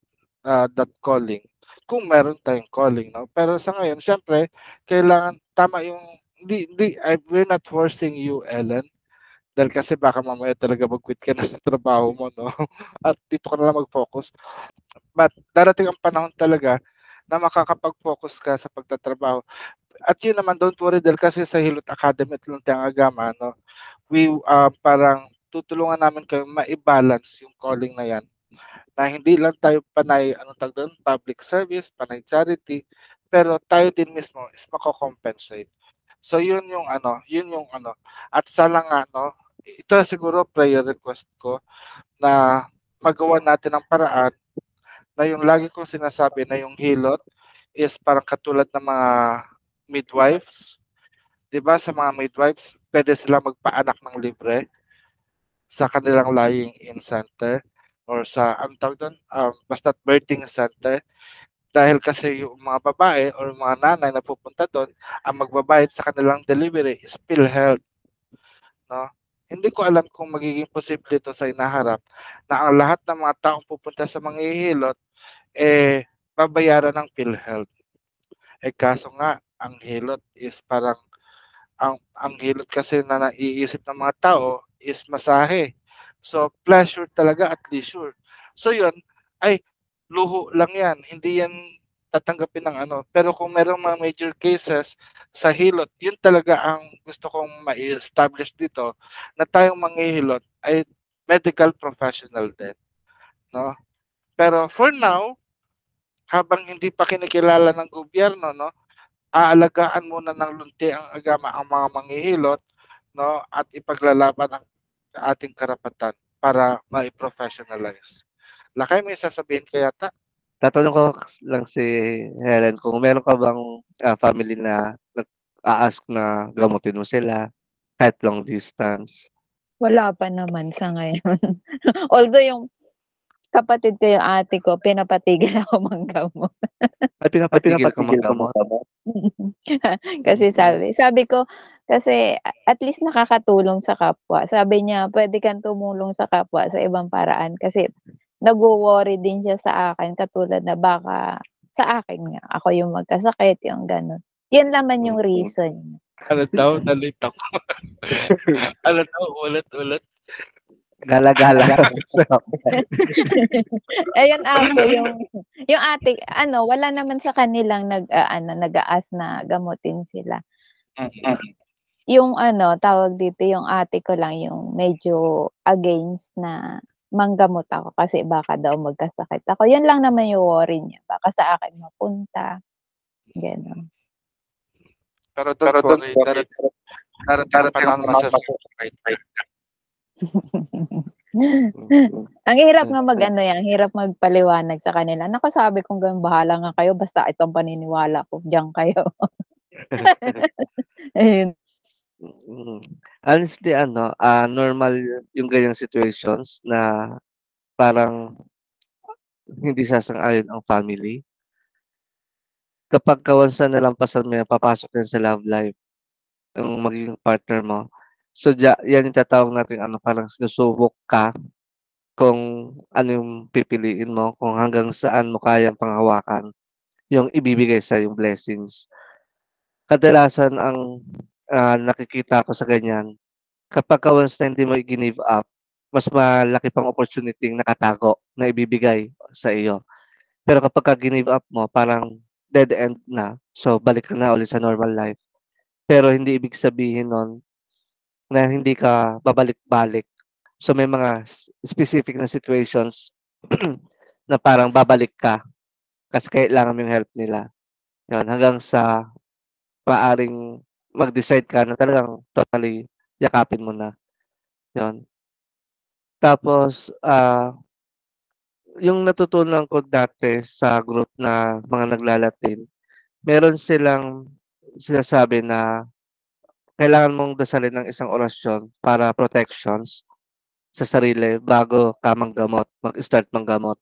ah, that calling, kung meron tayong calling, 'no. Pero sa ngayon siyempre kailangan tama yung hindi hindi I we're not forcing you, Ellen, dahil kasi baka mamaya talaga mag-quit ka na sa trabaho mo, 'no, at dito ka na lang mag-focus. But darating ang panahon talaga na makakapag-focus ka sa pagtatrabaho. At yun naman, don't worry dahil kasi sa Hilot Academy at Luntiang Agama 'no, we, ah, parang tutulungan namin kayo mai-balance yung calling na yan, na hindi lang tayo panay anong tawag dun, public service, panay charity, pero tayo din mismo is mako-compensate. So yun yung ano, yun yung ano, at sana nga 'no, ito siguro prayer request ko na magawan natin ng paraan na yung lagi kong sinasabi na yung hilot is parang katulad ng mga midwives. 'Di ba sa mga midwives, pwede silang magpaanak ng libre sa kanilang lying-in center or sa anong tawag dun, um, basta't birthing center. Dahil kasi yung mga babae or mga nanay na pupunta dun, ang magbabayad sa kanilang delivery is PhilHealth, 'no? Hindi ko alam kung magiging posible ito sa hinaharap na ang lahat ng mga taong pupunta sa manghihilot, eh, babayaran ng PhilHealth. Eh, kaso nga ang hilot is parang ang ang hilot kasi na naiisip ng mga tao is masahe. So, pleasure talaga at leisure. So, yun ay luho lang yan, hindi yan tatanggapin ng ano. Pero kung merong mga major cases sa hilot, yun talaga ang gusto kong mai-establish dito na tayong manghihilot ay medical professional din, 'no? Pero for now, habang hindi pa kinikilala ng gobyerno 'no, aalagaan muna ng Luntiang Agama ang mga manghihilot 'no, at ipaglalaban ang ating karapatan para mai-professionalize. Lakay, may sasabihin ka yata? Tatanong ko lang si Helen kung meron ka bang, ah, family na nag-a-ask na gamutin mo sila kahit long distance? Wala pa naman sa ngayon. Although yung kapatid ko, yung ate ko, pinapatigil ako manggamot. Ay, pinapatigil kang manggamot? Kasi Mm. sabi sabi ko kasi a at least nakakatulong sa kapwa. Sabi niya, "Puwede kang tumulong sa kapwa sa ibang paraan." Kasi nagwo-worry din siya sa akin katulad na baka sa akin nga, ako yung magkasakit, yung gano'n. 'Yun naman yung Mm. reason niya. Ano daw, na-late ako. Ano daw, ulit-ulit? Gala-gala lang siya. Ayun ate, yung yung ate ano, wala naman sa kanilang nag-aano, nag-a-ask na gamutin sila. Mm. Yung ano, tawag dito, yung ate ko lang yung medyo against na manggamot ako kasi baka daw magkasakit ako. Yun lang naman yung worry niya, baka sa akin mapunta, gano'n. Pero don't worry, darat darating ang panahon na masasakit ka. Mm. Ang hirap nga mag-ano yan, ang hirap magpaliwanag sa kanila. Naku, sabi kong gano'n, bahala nga kayo basta ito ang paniniwala ko, diyan kayo. Ayun. Mm. Honestly ano, ah, normal yung ganyang situations na parang hindi sasang-ayon ang family. Kapagka once na nalampasan mo yan, papasok yan sa love life, yung magiging partner mo. So, diya yan yung tinatawag nating ano, parang sinusubok ka kung ano yung pipiliin mo, kung hanggang saan mo kayang panghawakan yung ibibigay sa'yong blessings. Kadalasan ang, ah, nakikita ko sa ganyan, kapagka once na hindi mo i-give up, mas malaki pang opportunity nakatago na ibibigay sa iyo. Pero kapagka give up mo, parang dead end na. So, balik ka na ulit sa normal life. Pero hindi ibig sabihin nun na hindi ka babalik-balik. So, may mga s specific na situations na parang babalik ka kasi kailangan mo yung help nila. Yun, hanggang sa maaaring mag-decide ka na talagang totally yakapin mo na, yun. Tapos, ah, yung natutunan ko dati sa group na mga nagla-Latin, meron silang sinasabi na kailangan mong dasalin ng isang orasyon para protections sa sarili bago ka manggamot, mag-start manggamot.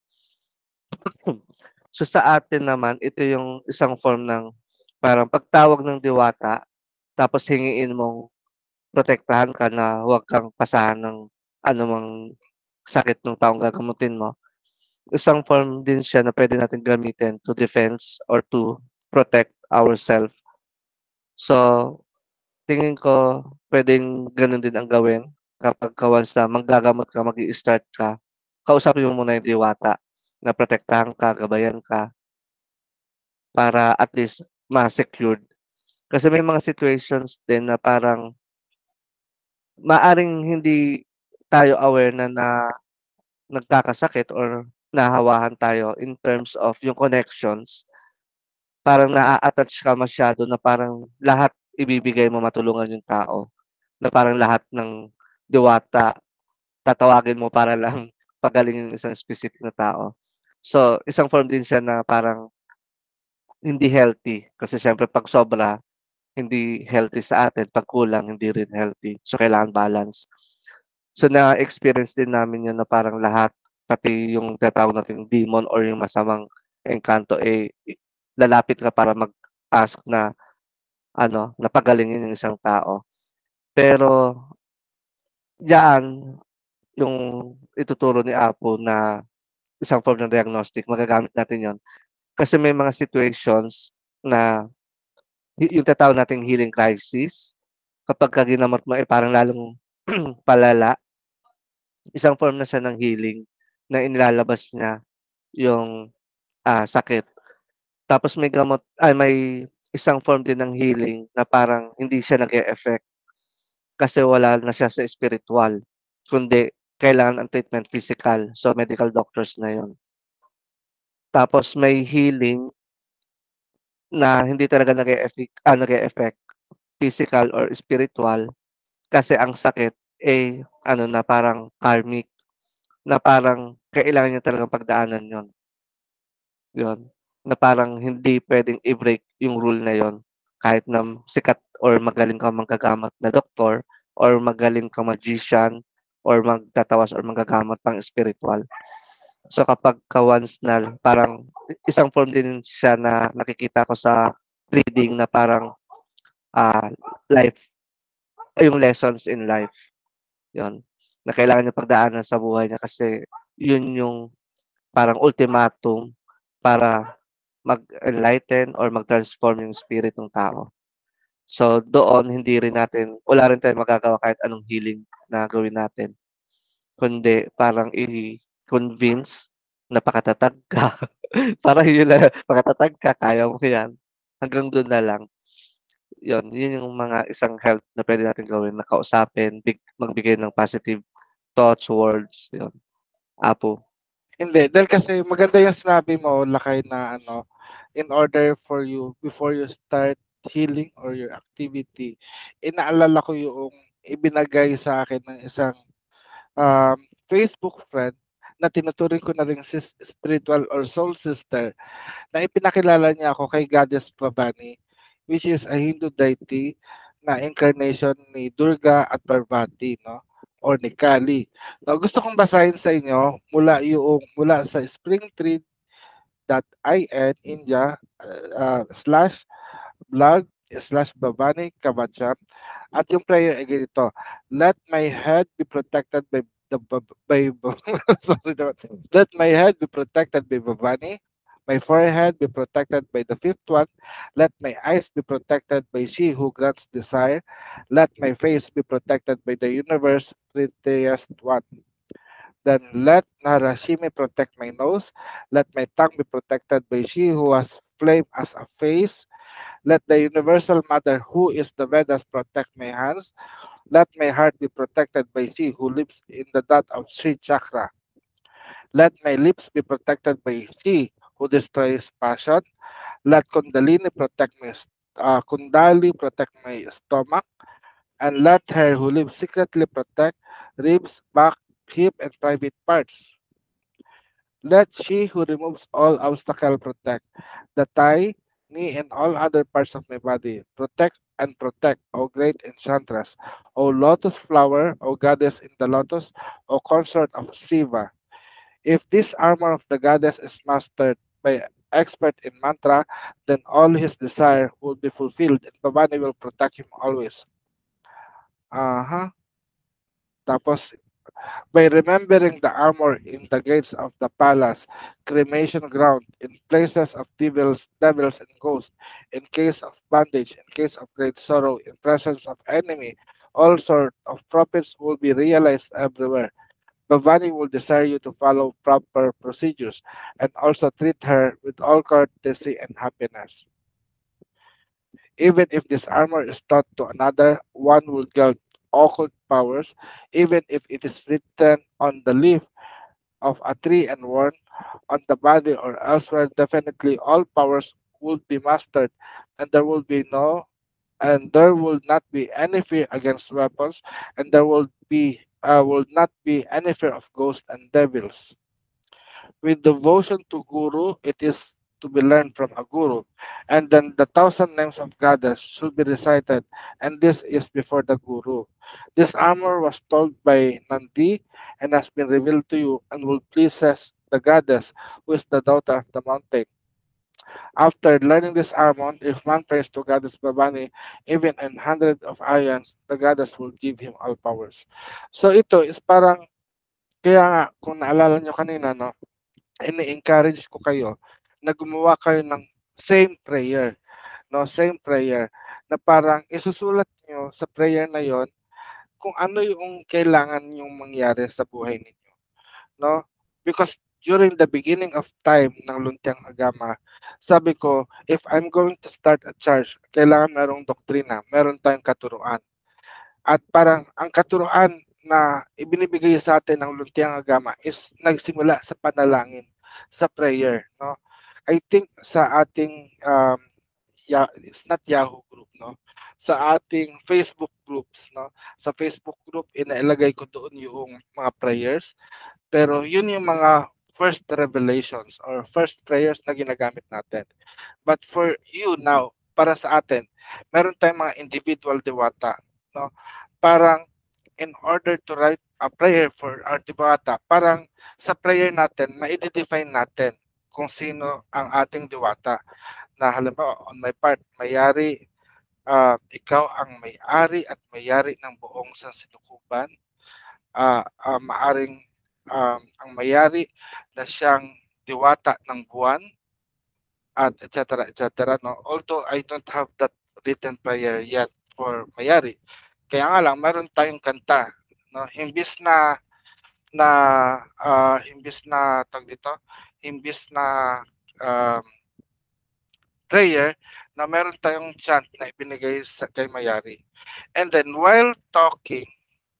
So, sa atin naman, ito yung isang form ng parang pagtawag ng diwata, tapos hingiin mong protektahan ka na huwag kang pasahan ng anumang sakit nung taong gagamutin mo. isang form din siya na pwede natin gamitin to defense or to protect ourselves. So, tingin ko puwedeng gano'n din ang gawin kapagka once na manggagamot ka, mag-i-start ka, kausapin mo muna yung diwata na protektahan ka, gabayan ka para at least ma-secured. Kasi may mga situations din na parang maaaring hindi tayo aware na na nagkakasakit or nahahawahan tayo in terms of yung connections. Parang naa-attach ka masyado na parang lahat ibibigay mo matulungan yung tao, na parang lahat ng diwata tatawagin mo para lang pagalingin yung isang specific na tao. So, isang form din siya na parang hindi healthy kasi siyempre 'pag sobra, hindi healthy sa atin, 'pag kulang hindi rin healthy. So, kailangan balance. So, na-experience din namin 'yun na parang lahat, pati yung tinatawag nating demon or yung masamang engkanto, eh, i lalapit ka para mag-ask na ano, na pagalingin yung isang tao. Pero diyaan yung ituturo ni Apo na isang form ng diagnostic, magagamit natin 'yon. Kasi may mga situations na yu yung tinatawag nating healing crisis, kapagka ginamot mo, eh, parang lalong palala. Isang form na siya ng healing na inilalabas niya yung, ah, sakit. Tapos may gamot ay may isang form din ng healing na parang hindi siya nag-e-effect kasi wala na siya sa spiritual, kundi kailangan ang treatment physical, so medical doctors na yun. Tapos may healing na hindi talaga nag-e-effect ah, nag-e-effect, physical or spiritual kasi ang sakit, eh, ano na parang karmic, na parang kailangan niya talagang pagdaanan yun. Yun, na parang hindi puwedeng i-break yung rule na yun kahit na sikat or magaling kang manggagamot na doktor or magaling kang magician or magtatawas or manggagamot pang spiritual. So kapagka once na parang isang form din siya na nakikita ko sa reading na parang, ah, life yung lessons in life, yun, na kailangan niyang pagdaanan sa buhay niya kasi yun yung parang ultimatum para mag-enlighten or mag-transform yung spirit ng tao. So doon hindi rin natin wala rin tayong magagawa kahit anong healing na gawin natin, kundi parang i-convince na pakatatag ka, parang yun lang, pakatatag ka, kaya mo yan, hanggang dun na lang. Yun, yun yung mga isang help na puwede natin gawin na kausapin, big magbigay ng positive thoughts, words, yun. Apo? Hindi, dahil kasi maganda yung sinabi mo, Lakay, na ano, in order for you, before you start healing or your activity, inaalala ko yung ibinagay sa akin ng isang um, Facebook friend na tinuturing ko na ring sis- spiritual or soul sister, na ipinakilala niya ako kay Goddess Bhavani, which is a Hindu deity na incarnation ni Durga at Parvati, no? Or ni Kali. No, gusto kong basahin sa inyo mula yung mula sa springtree dot in India uh, slash blog slash Bhavani Kabacham. At yung prayer ay ganito: let my head be protected by the Bab- by sorry, no. Let my head be protected by Bhavani, my forehead be protected by the fifth one, let my eyes be protected by she who grants desire, let my face be protected by the universe prettiest one. Then let Narashimi protect my nose, let my tongue be protected by she who has flame as a face, let the universal mother who is the Vedas protect my hands, let my heart be protected by she who lives in the dot of Sri Chakra. Let my lips be protected by she who destroys passion. Let Kundalini protect my st- uh, Kundali protect my stomach, and let her who lives secretly protect ribs, back, hip, and private parts. Let she who removes all obstacle protect the thigh, knee, and all other parts of my body. Protect and protect, O great enchantress, O lotus flower, O goddess in the lotus, O consort of Shiva. If this armor of the goddess is mastered by expert in mantra, then all his desire will be fulfilled and Bhavani will protect him always. Aha. Tapos By remembering the armor in the gates of the palace, cremation ground, in places of devils, devils and ghosts, in case of bondage, in case of great sorrow, in presence of enemy, all sort of profits will be realized everywhere. Bhavani will desire you to follow proper procedures and also treat her with all courtesy and happiness. Even if this armor is taught to another, one will get occult powers, even if it is written on the leaf of a tree and worn on the body or elsewhere, definitely all powers will be mastered, and there will be no and there will not be any fear against weapons, and there will be uh, will not be any fear of ghosts and devils. With devotion to Guru, it is to be learned from a Guru. And then the thousand names of Goddess should be recited, and this is before the Guru. This armor was told by Nandi and has been revealed to you and will pleases the Goddess, who is the daughter of the mountain. After learning this armor, if one prays to Goddess Bhavani, even in hundred of ions, the Goddess will give him all powers. So ito is parang, kaya nga, kung naalala nyo kanina, no, ini-encourage ko kayo na gumawa kayo ng same prayer, no? Same prayer na parang isusulat nyo sa prayer na yon kung ano yung kailangan yung mangyari sa buhay ninyo, no? Because during the beginning of time ng Luntiang Agama, sabi ko, if I'm going to start a church, kailangan merong doktrina, meron tayong katuruan. At parang ang katuruan na ibinibigay sa atin ng Luntiang Agama is nagsimula sa panalangin, sa prayer, no? I think sa ating um yeah, it's not Yahoo group, no? Sa ating Facebook groups, no? Sa Facebook group inailagay ko doon yung mga prayers, pero yun yung mga first revelations or first prayers na ginagamit natin. But for you now, para sa atin, meron tayong mga individual diwata, no? Parang in order to write a prayer for our diwata, parang sa prayer natin, ma-define natin kung sino ang ating diwata. Na halimbawa, on my part, mayari, uh, ikaw ang may-ari at may-ari ng buong sansinukuban. Uh, uh, maaring um, ang may-ari na siyang diwata ng buwan, at et cetera et cetera. No? Although I don't have that written prayer yet for mayari. Kaya nga lang, meron tayong kanta. No? Imbis na, na uh, imbis na, tag dito, imbis na um, prayer, na meron tayong chant na ibinigay sa kay mayari. And then, while talking,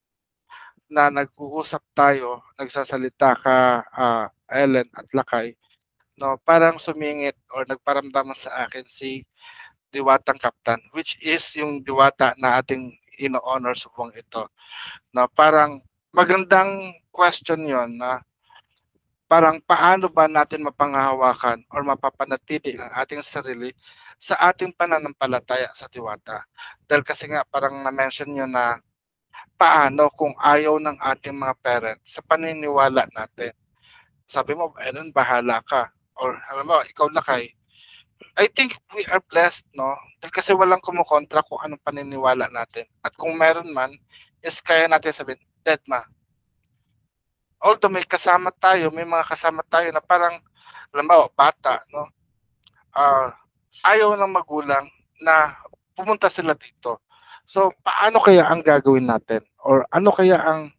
na nag-uusap tayo, nagsasalita ka, uh, Ellen at Lakay, no, parang sumingit or nagparamdam sa akin si Diwatang Kaptan, which is yung diwata na ating ino-honor sa buong ito. No, parang magandang question yon na parang paano ba natin mapanghahawakan or mapapanatili ang ating sarili sa ating pananampalataya sa diwata. Dahil kasi nga parang na-mention nyo na paano kung ayaw ng ating mga parents sa paniniwala natin. Sabi mo, ayun, bahala ka. Or alam mo, ikaw Lakay, I think we are blessed, no? Dahil kasi walang kumukontra kung anong paniniwala natin. At kung meron man, is kaya natin sabihin, dead ma. Although may kasama tayo, may mga kasama tayo na parang, alam mo, bata, no? Uh, ayaw ng magulang na pumunta sila dito. So, paano kaya ang gagawin natin? Or ano kaya ang,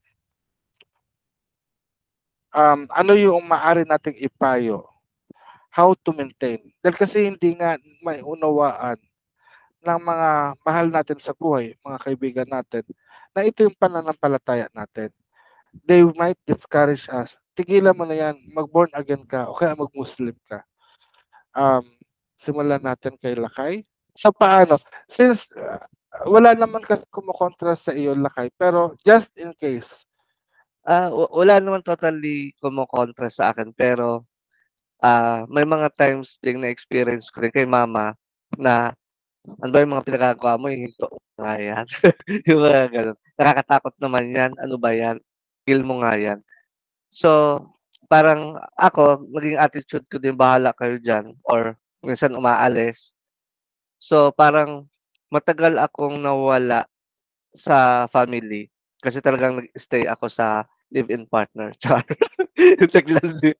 um, ano yung maaari nating ipayo? How to maintain. Dahil kasi hindi nga may unawaan ng mga mahal natin sa buhay, mga kaibigan natin, na ito yung pananampalataya natin. They might discourage us. Tigilan mo na yan, mag-born again ka, o kaya mag-Muslim ka. Um, simulan natin kay Lakay. So paano? Since uh, wala naman kasi kumukontra sa iyo, Lakay, pero just in case. Ah, uh, wala naman totally kumukontra sa akin, pero Ah, uh, may mga times ding na-experience ko rin kay mama na, "Ano ba yung mga pinagagawa mo, hihinto nga yan." Yung mga gano'n. "Nakakatakot naman yan, ano ba yan, tigil mo nga yan." So, parang ako, naging attitude ko din, "Bahala kayo diyan," or minsan umaalis. So, parang matagal akong nawala sa family kasi talagang nag-stay ako sa live-in partner. Char. Naglalandi.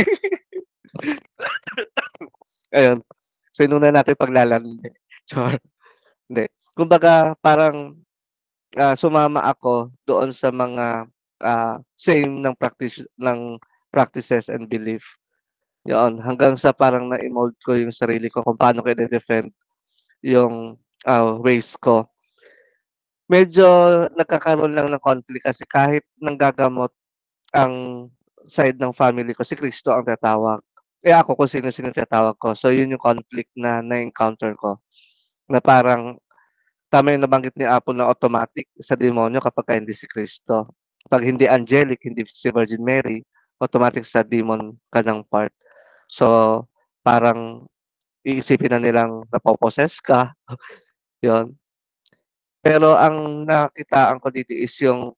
Ayun. So, inuna natin paglalandi. Char. Hindi. Kumbaga, parang ah, sumama ako doon sa mga ah, same ng practice ng practices and belief. Yun, hanggang sa parang na-mold ko yung sarili ko kung paano ko i-defend yung ah, ways ko. Medyo nagkakaroon lang ng conflict kasi kahit nanggagamot ang side ng family ko, si Kristo ang tatawag. Eh ako kung sino-sino tatawag ko. So yun yung conflict na na-encounter ko. Na parang tama yung nabanggit ni Apo na automatic sa demonyo kapag ka hindi si Kristo. Pag hindi angelic, hindi si Virgin Mary, automatic sa demon ka ng part. So parang iisipin na nilang napoposes ka. Yun. Pero ang nakitaan ko dito is yung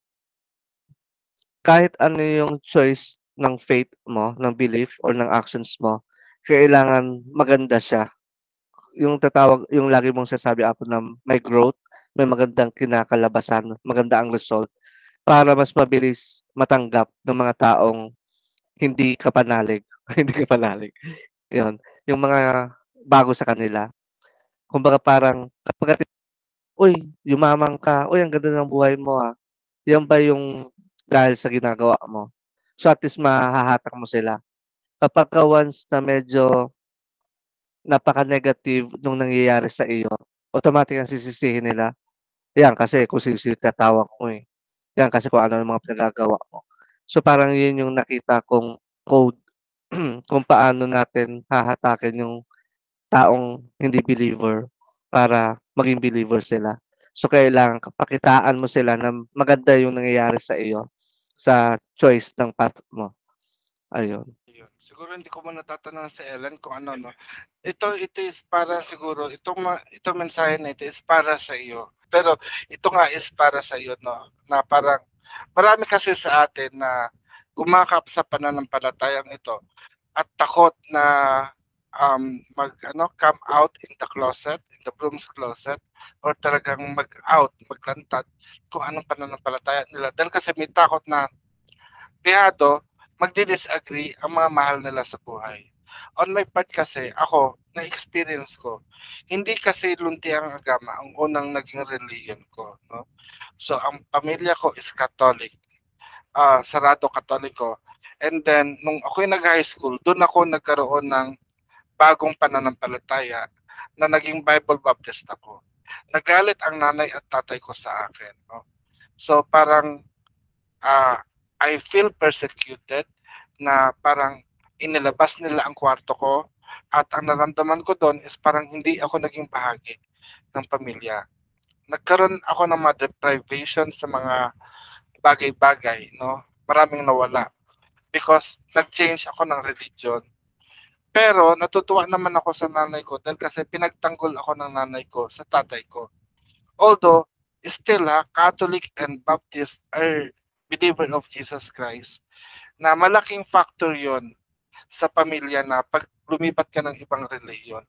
kahit ano yung choice ng faith mo, ng belief or ng actions mo, kailangan maganda siya. Yung tatawag yung lagi mong sinasabi, Apo, na may growth, may magandang kinakalabasan, maganda ang result para mas mabilis matanggap ng mga taong hindi kapanalig, hindi kapanalig. 'Yun, yung mga bago sa kanila. Kumbaga parang kapag, "Uy, yumaman ka. Uy, ang ganda ng buhay mo, ah." 'Yan ba yung dahil sa ginagawa mo? So, at least mahahatak mo sila. Kapagka once na medyo napaka-negative nung nangyayari sa iyo, automatic ang sisisihin nila, "Yan kasi kung sino-sino tinatawag mo, eh. Yan kasi kung ano ang mga pinagagawa mo." So, parang yun yung nakita kong code kung paano natin hahatakin yung taong hindi believer para maging believer sila. So, kailangan pakitaan mo sila na maganda yung nangyayari sa iyo sa choice ng path mo, ayun. Yun. Siguro hindi ko muna tatanungin si Ellen kung ano 'no. Ito ito is para siguro itong ma itong mensahe na ito is para sa iyo. Pero ito nga is para sa iyo 'no, na parang marami kasi sa atin na gumakap sa pananampalatayang ito at takot na, um, mag-ano, come out in the closet, in the broom's closet or talagang mag-out, maglantad kung anong pananampalataya nila dahil kasi may takot na bihado magdi-disagree ang mga mahal nila sa buhay. On my part kasi, ako, na-experience ko, hindi kasi lunti ang agama ang unang naging religion ko. No? So, ang pamilya ko is Catholic, ah sarado Katoliko. And then, nung ako'y nag-high school, doon ako nagkaroon ng bagong pananampalataya na naging Bible Baptist ako. Nagalit ang nanay at tatay ko sa akin. No? So, parang ah, I feel persecuted na parang inilabas nila ang kwarto ko at ang naramdaman ko doon is parang hindi ako naging bahagi ng pamilya. Nagkaroon ako ng mga deprivation sa mga bagay-bagay, no? Maraming nawala because nag-change ako ng religion. Pero natutuwa naman ako sa nanay ko dahil kasi pinagtanggol ako ng nanay ko sa tatay ko. Although, still ha, Catholic and Baptist are believer of Jesus Christ, na malaking factor yon sa pamilya na pag lumipat ka ng ibang reliyon.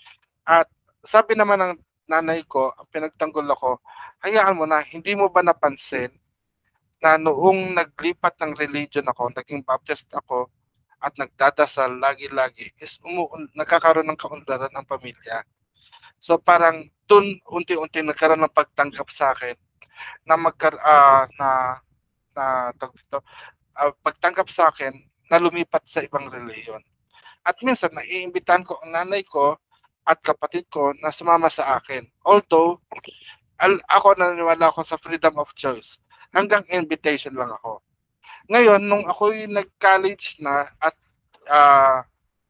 At sabi naman ng nanay ko, ang pinagtanggol ako, hayaan mo na, hindi mo ba napansin na noong naglipat ng religion ako, naging Baptist ako, at nagdadasal lagi-lagi, is umu nagkakaroon ng kaunlaran ng pamilya. So parang dun unti-unti nagkaroon ng pagtanggap sa akin na magkar ah, na na tawag dito, ah, pagtanggap sa akin na lumipat sa ibang reliyon. At minsan naiimbitahan ko ang nanay ko at kapatid ko na sumama sa akin. Although al ako naniniwala ako sa freedom of choice. Hanggang invitation lang ako. Ngayon nung ako'y nag-college na at ah,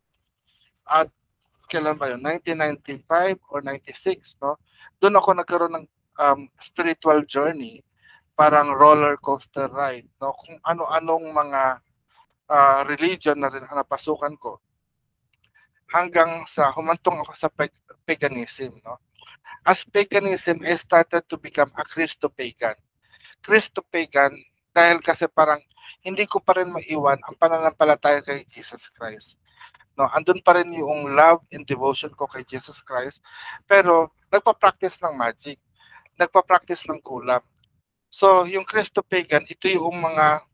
at kailan ba yun? nineteen ninety-five or ninety-six, no? Doon ako nagkaroon ng um, spiritual journey, parang roller coaster ride, no? Kung ano-anong mga uh, religion na rin ang napasukan ko hanggang sa humantong ako sa pag- paganism, no? As paganism, I started to become a Christo-pagan. Christo-pagan dahil kasi parang hindi ko pa rin maiwan ang pananampalataya kay Jesus Christ. No, andun pa rin yung love and devotion ko kay Jesus Christ, pero nagpa-practice ng magic, nagpa-practice ng kulam. So, yung Christo Pagan, ito yung mga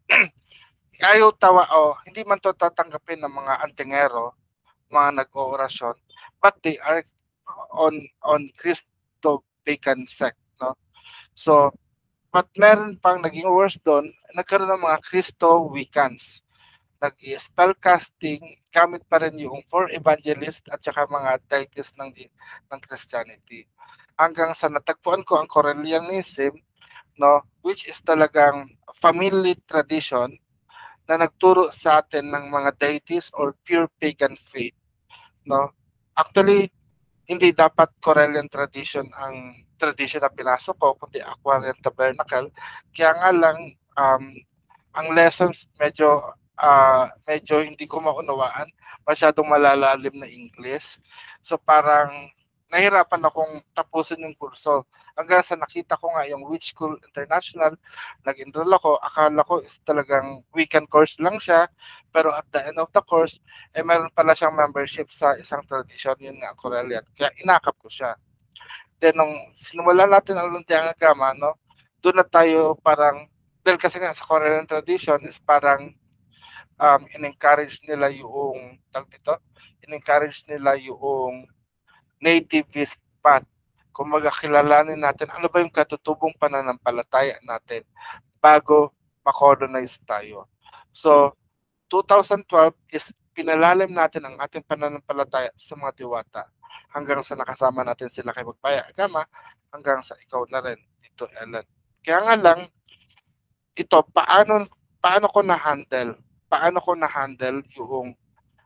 ayaw tawa o hindi man to tatanggapin ng mga antingero, mga nag-oorasyon, but they are on on Cristo pagan sect, no? So, but meron pang naging worse doon, nagkaroon ng mga Cristo Wiccans. Nag-spell casting, gamit pa rin yung four evangelist at saka mga deities ng, ng Christianity. Hanggang sa natagpuan ko ang Correllianism, no, which is talagang family tradition na nagturo sa atin ng mga deities or pure pagan faith, no. Actually, hindi dapat Correllian tradition ang tradition na pinasok ko, kundi Aquarian Tabernacle. Kaya nga lang, um, ang lessons medyo uh, medyo hindi ko maunawaan, masyadong malalalim na English. So parang nahirapan akong tapusin yung kurso. Hanggang sa nakita ko nga yung Witch School International, nag-enroll ako, akala ko is talagang weekend course lang siya, pero at the end of the course, eh meron pala siyang membership sa isang tradition, yun nga, Correllian. Kaya inakap ko siya. Then nung sinimula natin ang Luntiang Agama, no, doon na tayo parang, dahil kasi nga sa Correllian tradition is parang um, in-encourage nila yung, tawag dito, in-encourage nila yung nativist path. Kung magkakilalanin natin, ano ba yung katutubong pananampalataya natin bago makolonize tayo. So, twenty twelve is pinalalim natin ang ating pananampalataya sa mga diwata hanggang sa nakasama natin sila kay Magbaya Agama, hanggang sa ikaw na rin dito, Ellen. Kaya nga lang, ito, paano, paano ko na-handle? Paano ko na-handle yung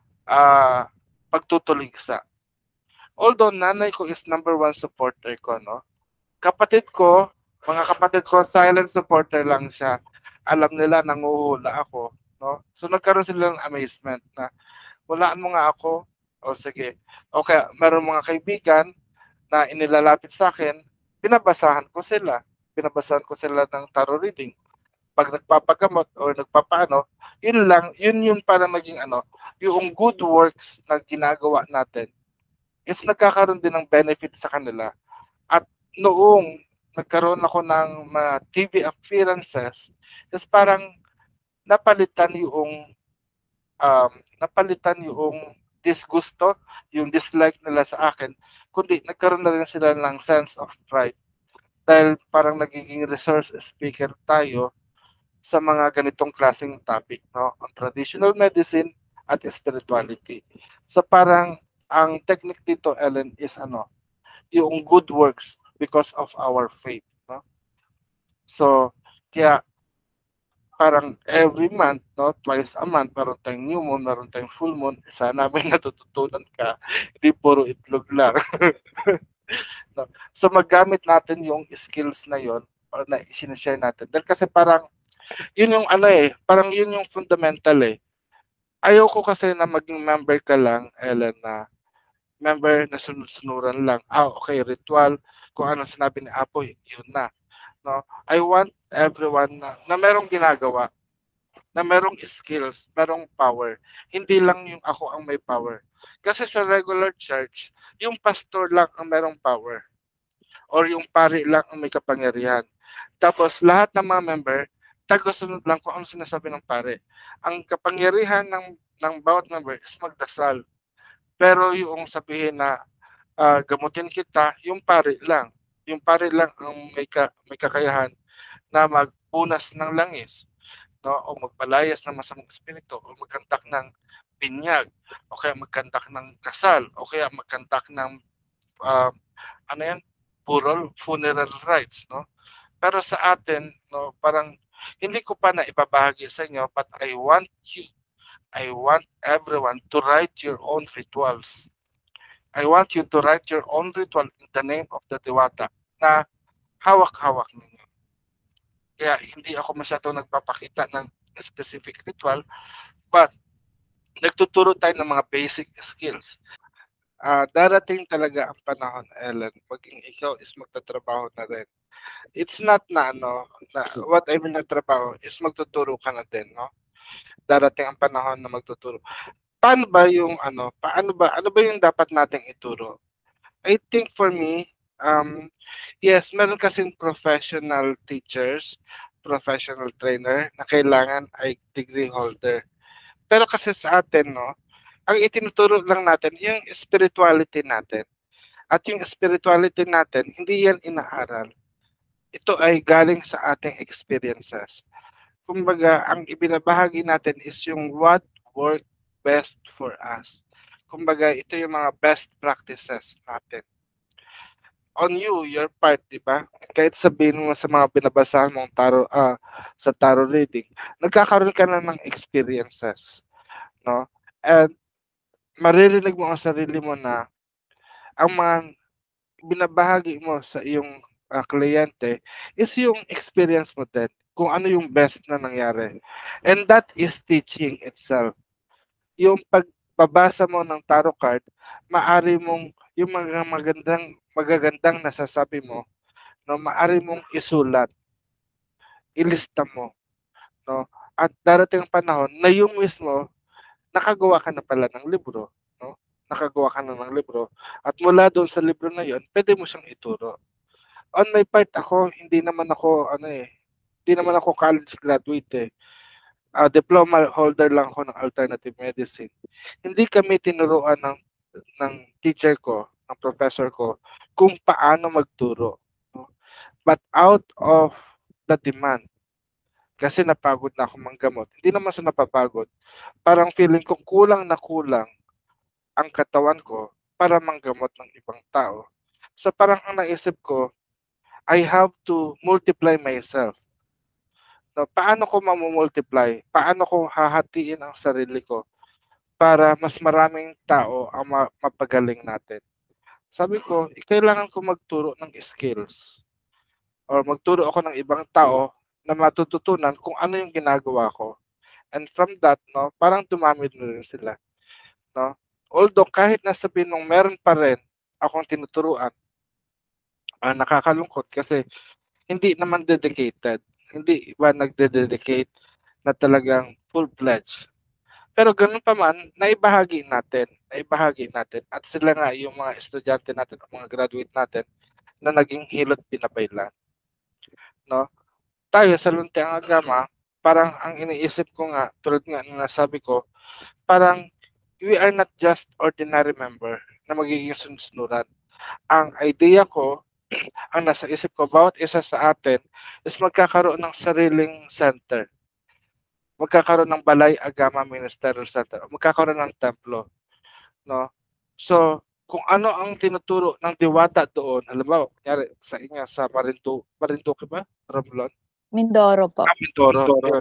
uh, pagtutuligsa? Although nanay ko is number one supporter ko, no? Kapatid ko, mga kapatid ko, silent supporter lang siya. Alam nila nanguhula ako, no? So nagkaroon sila ng amazement na, walaan mo nga ako. O sige. Okay, meron mga kaibigan na inilalapit sa akin, binabasahan ko sila. Binabasahan ko sila ng tarot reading. Pag nagpapagamot o nagpapaano, yun lang, yun yung para maging ano, yung good works na ginagawa natin is nagkakaroon din ng benefit sa kanila. At noong nagkaroon ako ng mga T V appearances, is parang napalitan yung um, napalitan yung disgusto, yung dislike nila sa akin, kundi nagkaroon na rin sila ng sense of pride. Dahil parang nagiging resource speaker tayo sa mga ganitong klaseng topic, no? Ang traditional medicine at spirituality. So parang ang technique dito, Ellen, is ano, yung good works because of our faith, no? So, kaya parang every month, no, twice a month, meron tayong new moon, meron tayong full moon, sana may natututunan ka, hindi puro itlog lang. No? So maggamit natin yung skills na yon para na isinashare natin. Dahil kasi parang, yun yung ano eh, parang yun yung fundamental eh. Ayaw ko kasi na maging member ka lang, Ellen, na member na sunod-sunuran lang. Ah, okay, ritual, kung ano sinabi ni Apoy, yun na. No? I want everyone na, na merong ginagawa, na merong skills, merong power. Hindi lang yung ako ang may power. Kasi sa regular church, yung pastor lang ang merong power. Or yung pari lang ang may kapangyarihan. Tapos lahat ng mga member, taga-sunod lang kung ano sinasabi ng pare. Ang kapangyarihan ng, ng bawat member is magdasal. Pero yung sabihin na uh, gamutin kita, yung pare lang. Yung pare lang ang may, ka, may kakayahan na magpunas ng langis, no? O magpalayas ng masamang espiritu, o magkantak ng binyag, o kaya magkantak ng kasal, o kaya magkantak ng uh, ano yan, plural funeral rites, no? Pero sa atin, no, parang hindi ko pa na ibabahagi sa inyo, but I want you I want everyone to write your own rituals. I want you to write your own ritual in the name of the Diwata na hawak-hawak ninyo. Kaya hindi ako masyado nagpapakita ng specific ritual, but nagtuturo tayo ng mga basic skills. Uh, darating talaga ang panahon, Ellen, paging ikaw is magtatrabaho na rin. It's not na ano, na, what I mean na trabaho is magtuturo ka na din, no? Darating ang panahon na magtuturo. Paano ba yung ano, paano ba, ano ba yung dapat nating ituro? I think for me, um, yes, meron kasing professional teachers, professional trainer na kailangan ay degree holder. Pero kasi sa atin, no, ang itinuturo lang natin yung spirituality natin. At yung spirituality natin, hindi yan inaaral. Ito ay galing sa ating experiences. Kumbaga, ang ibinabahagi natin is yung what work best for us. Kumbaga, ito yung mga best practices natin. On you, your part, di ba? Kahit sabihin mo sa mga binabasahan mong tarot, ah, sa tarot reading, nagkakaroon ka na ng experiences, no? And maririnig mo ang sarili mo na ang mga binabahagi mo sa iyong ah, kliyente is yung experience mo din, kung ano yung best na nangyari. And that is teaching itself. Yung pagbabasa mo ng tarot card, maari mong yung mga magandang magagandang nasasabi mo, no, maari mong isulat, ilista mo, no? At darating ang panahon na yung mismo nakagawa ka na pala ng libro, no? Nakagawa ka na ng libro at mula doon sa libro na yon, pwede mo siyang ituro. On my part ako, hindi naman ako ano eh, hindi naman ako college graduate eh. Uh, diploma holder lang ako ng alternative medicine. Hindi kami tinuruan ng ng teacher ko, ng professor ko, kung paano magturo. No? But out of the demand, kasi napagod na ako manggamot. Hindi naman sa napapagod. Parang feeling ko kulang na kulang ang katawan ko para manggamot ng ibang tao. So parang ang naisip ko, I have to multiply myself. No, paano ko mamumultiply? Paano ko hahatiin ang sarili ko para mas maraming tao ang ma- mapagaling natin? Sabi ko, eh, kailangan ko magturo ng skills or magturo ako ng ibang tao na matututunan kung ano yung ginagawa ko. And from that, no, parang dumami na rin sila. No? Although kahit nasabihin nung meron pa rin akong tinuturuan, ah, nakakalungkot kasi hindi naman dedicated. Hindi ba nagde-dedicate na talagang full-fledged. Pero ganun pa man, naibahagi natin, naibahagi natin. At sila nga yung mga estudyante natin, mga graduate natin, na naging hilot pinabaylan. No? Tayo sa Luntiang Agama, parang ang iniisip ko nga, tulad nga na nasabi ko, parang we are not just ordinary member na magiging sunod-sunuran. Ang idea ko, ang nasa isip ko, bawat isa sa atin is magkakaroon ng sariling center. Magkakaroon ng Balay Agama Ministerial Center. Magkakaroon ng templo. No? So, kung ano ang tinuturo ng diwata doon, halimbawa, kunyari, sa inyo, sa Marinduque, Marinduque ba? Romblon? Mindoro po. Ah, Mindoro. Yun.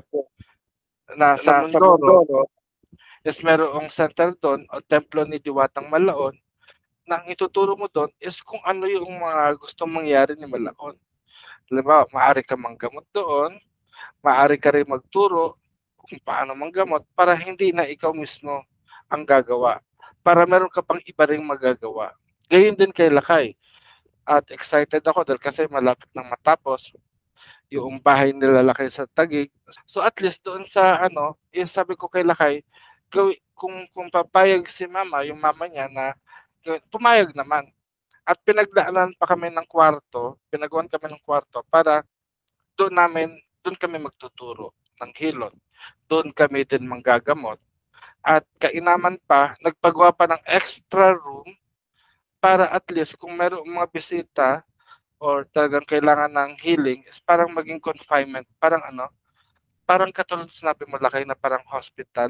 Na sa Mindoro, is merong center doon o templo ni Diwatang Malaon na ang ituturo mo doon is kung ano yung mga gustong mangyari ni Malaon. Halimbawa, maaari ka manggamot doon, maaari ka rin magturo kung paano manggamot para hindi na ikaw mismo ang gagawa. Para meron ka pang iba ring magagawa. Gayon din kay Lakay. At excited ako dahil kasi malapit nang matapos yung bahay nila Lakay sa Taguig. So at least doon sa ano, yung sabi ko kay Lakay, gawi, kung, kung papayag si mama, yung mama niya na pumayag naman. At pinagdaanan pa kami ng kwarto, pinagawan kami ng kwarto para doon namin, doon kami magtuturo ng hilot. Doon kami din manggagamot. At kainaman pa, nagpagawa pa ng extra room para at least kung mayroong mga bisita or talagang kailangan ng healing, is parang maging confinement, parang ano, parang katulad sinabi mo Lakay na parang hospital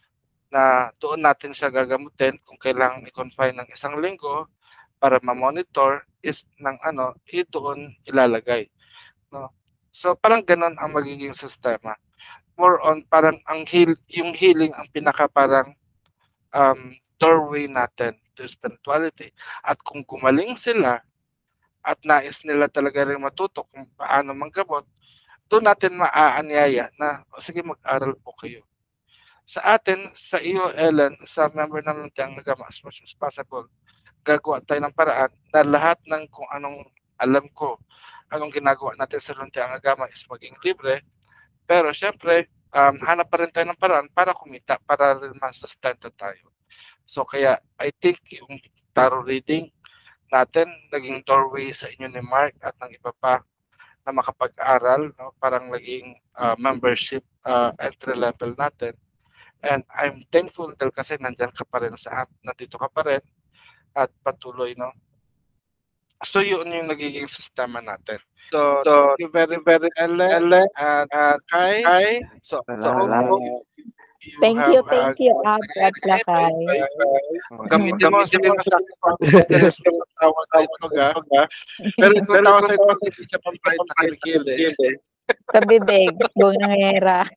na doon natin siya gagamutin kung kailangan i-confine ng isang linggo para ma-monitor is ng ano, i doon ilalagay. No? So parang ganun ang magiging sistema. More on parang ang heal, yung healing ang pinaka parang um, doorway natin to spirituality. At kung gumaling sila at nais nila talaga rin matuto kung paano manggamot, doon natin maaanyaya na o sige mag-aral po kayo. Sa atin, sa iyo Ellen, sa member ng Luntiang Agama, as much as possible, gagawa tayo ng paraan na lahat ng kung anong alam ko, anong ginagawa natin sa Luntiang Agama is maging libre. Pero syempre, um, hanap pa rin tayo ng paraan para kumita, para rin masustento tayo. So kaya I think yung tarot reading natin naging doorway sa inyo ni Mark at ng iba pa na makapag-aral, no? Parang naging uh, membership uh, entry level natin. And I'm thankful dahil kasi nandyan ka pa rin sa at nandito ka pa rin at patuloy, no? So yun yung nagiging sistema natin. So, so thank you very, very Ellen at uh, Kai. Kai. So, so Salamat. you, you Thank have you, a thank you, Ate at Lakay. gamitin mo, sabihin mo sa akin, pag-stress mo sa tawa sa itlog, ha? Pero itong tawa sa itlog, hindi siya pang-pride sa kilikili. Sa bibig, bungangera.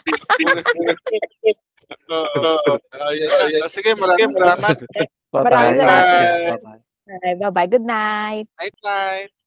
Oo. Ayun lang. Sige, maraming salamat. Maraming Bye-bye. salamat. Bye-bye. Bye-bye. Good night. Night, night.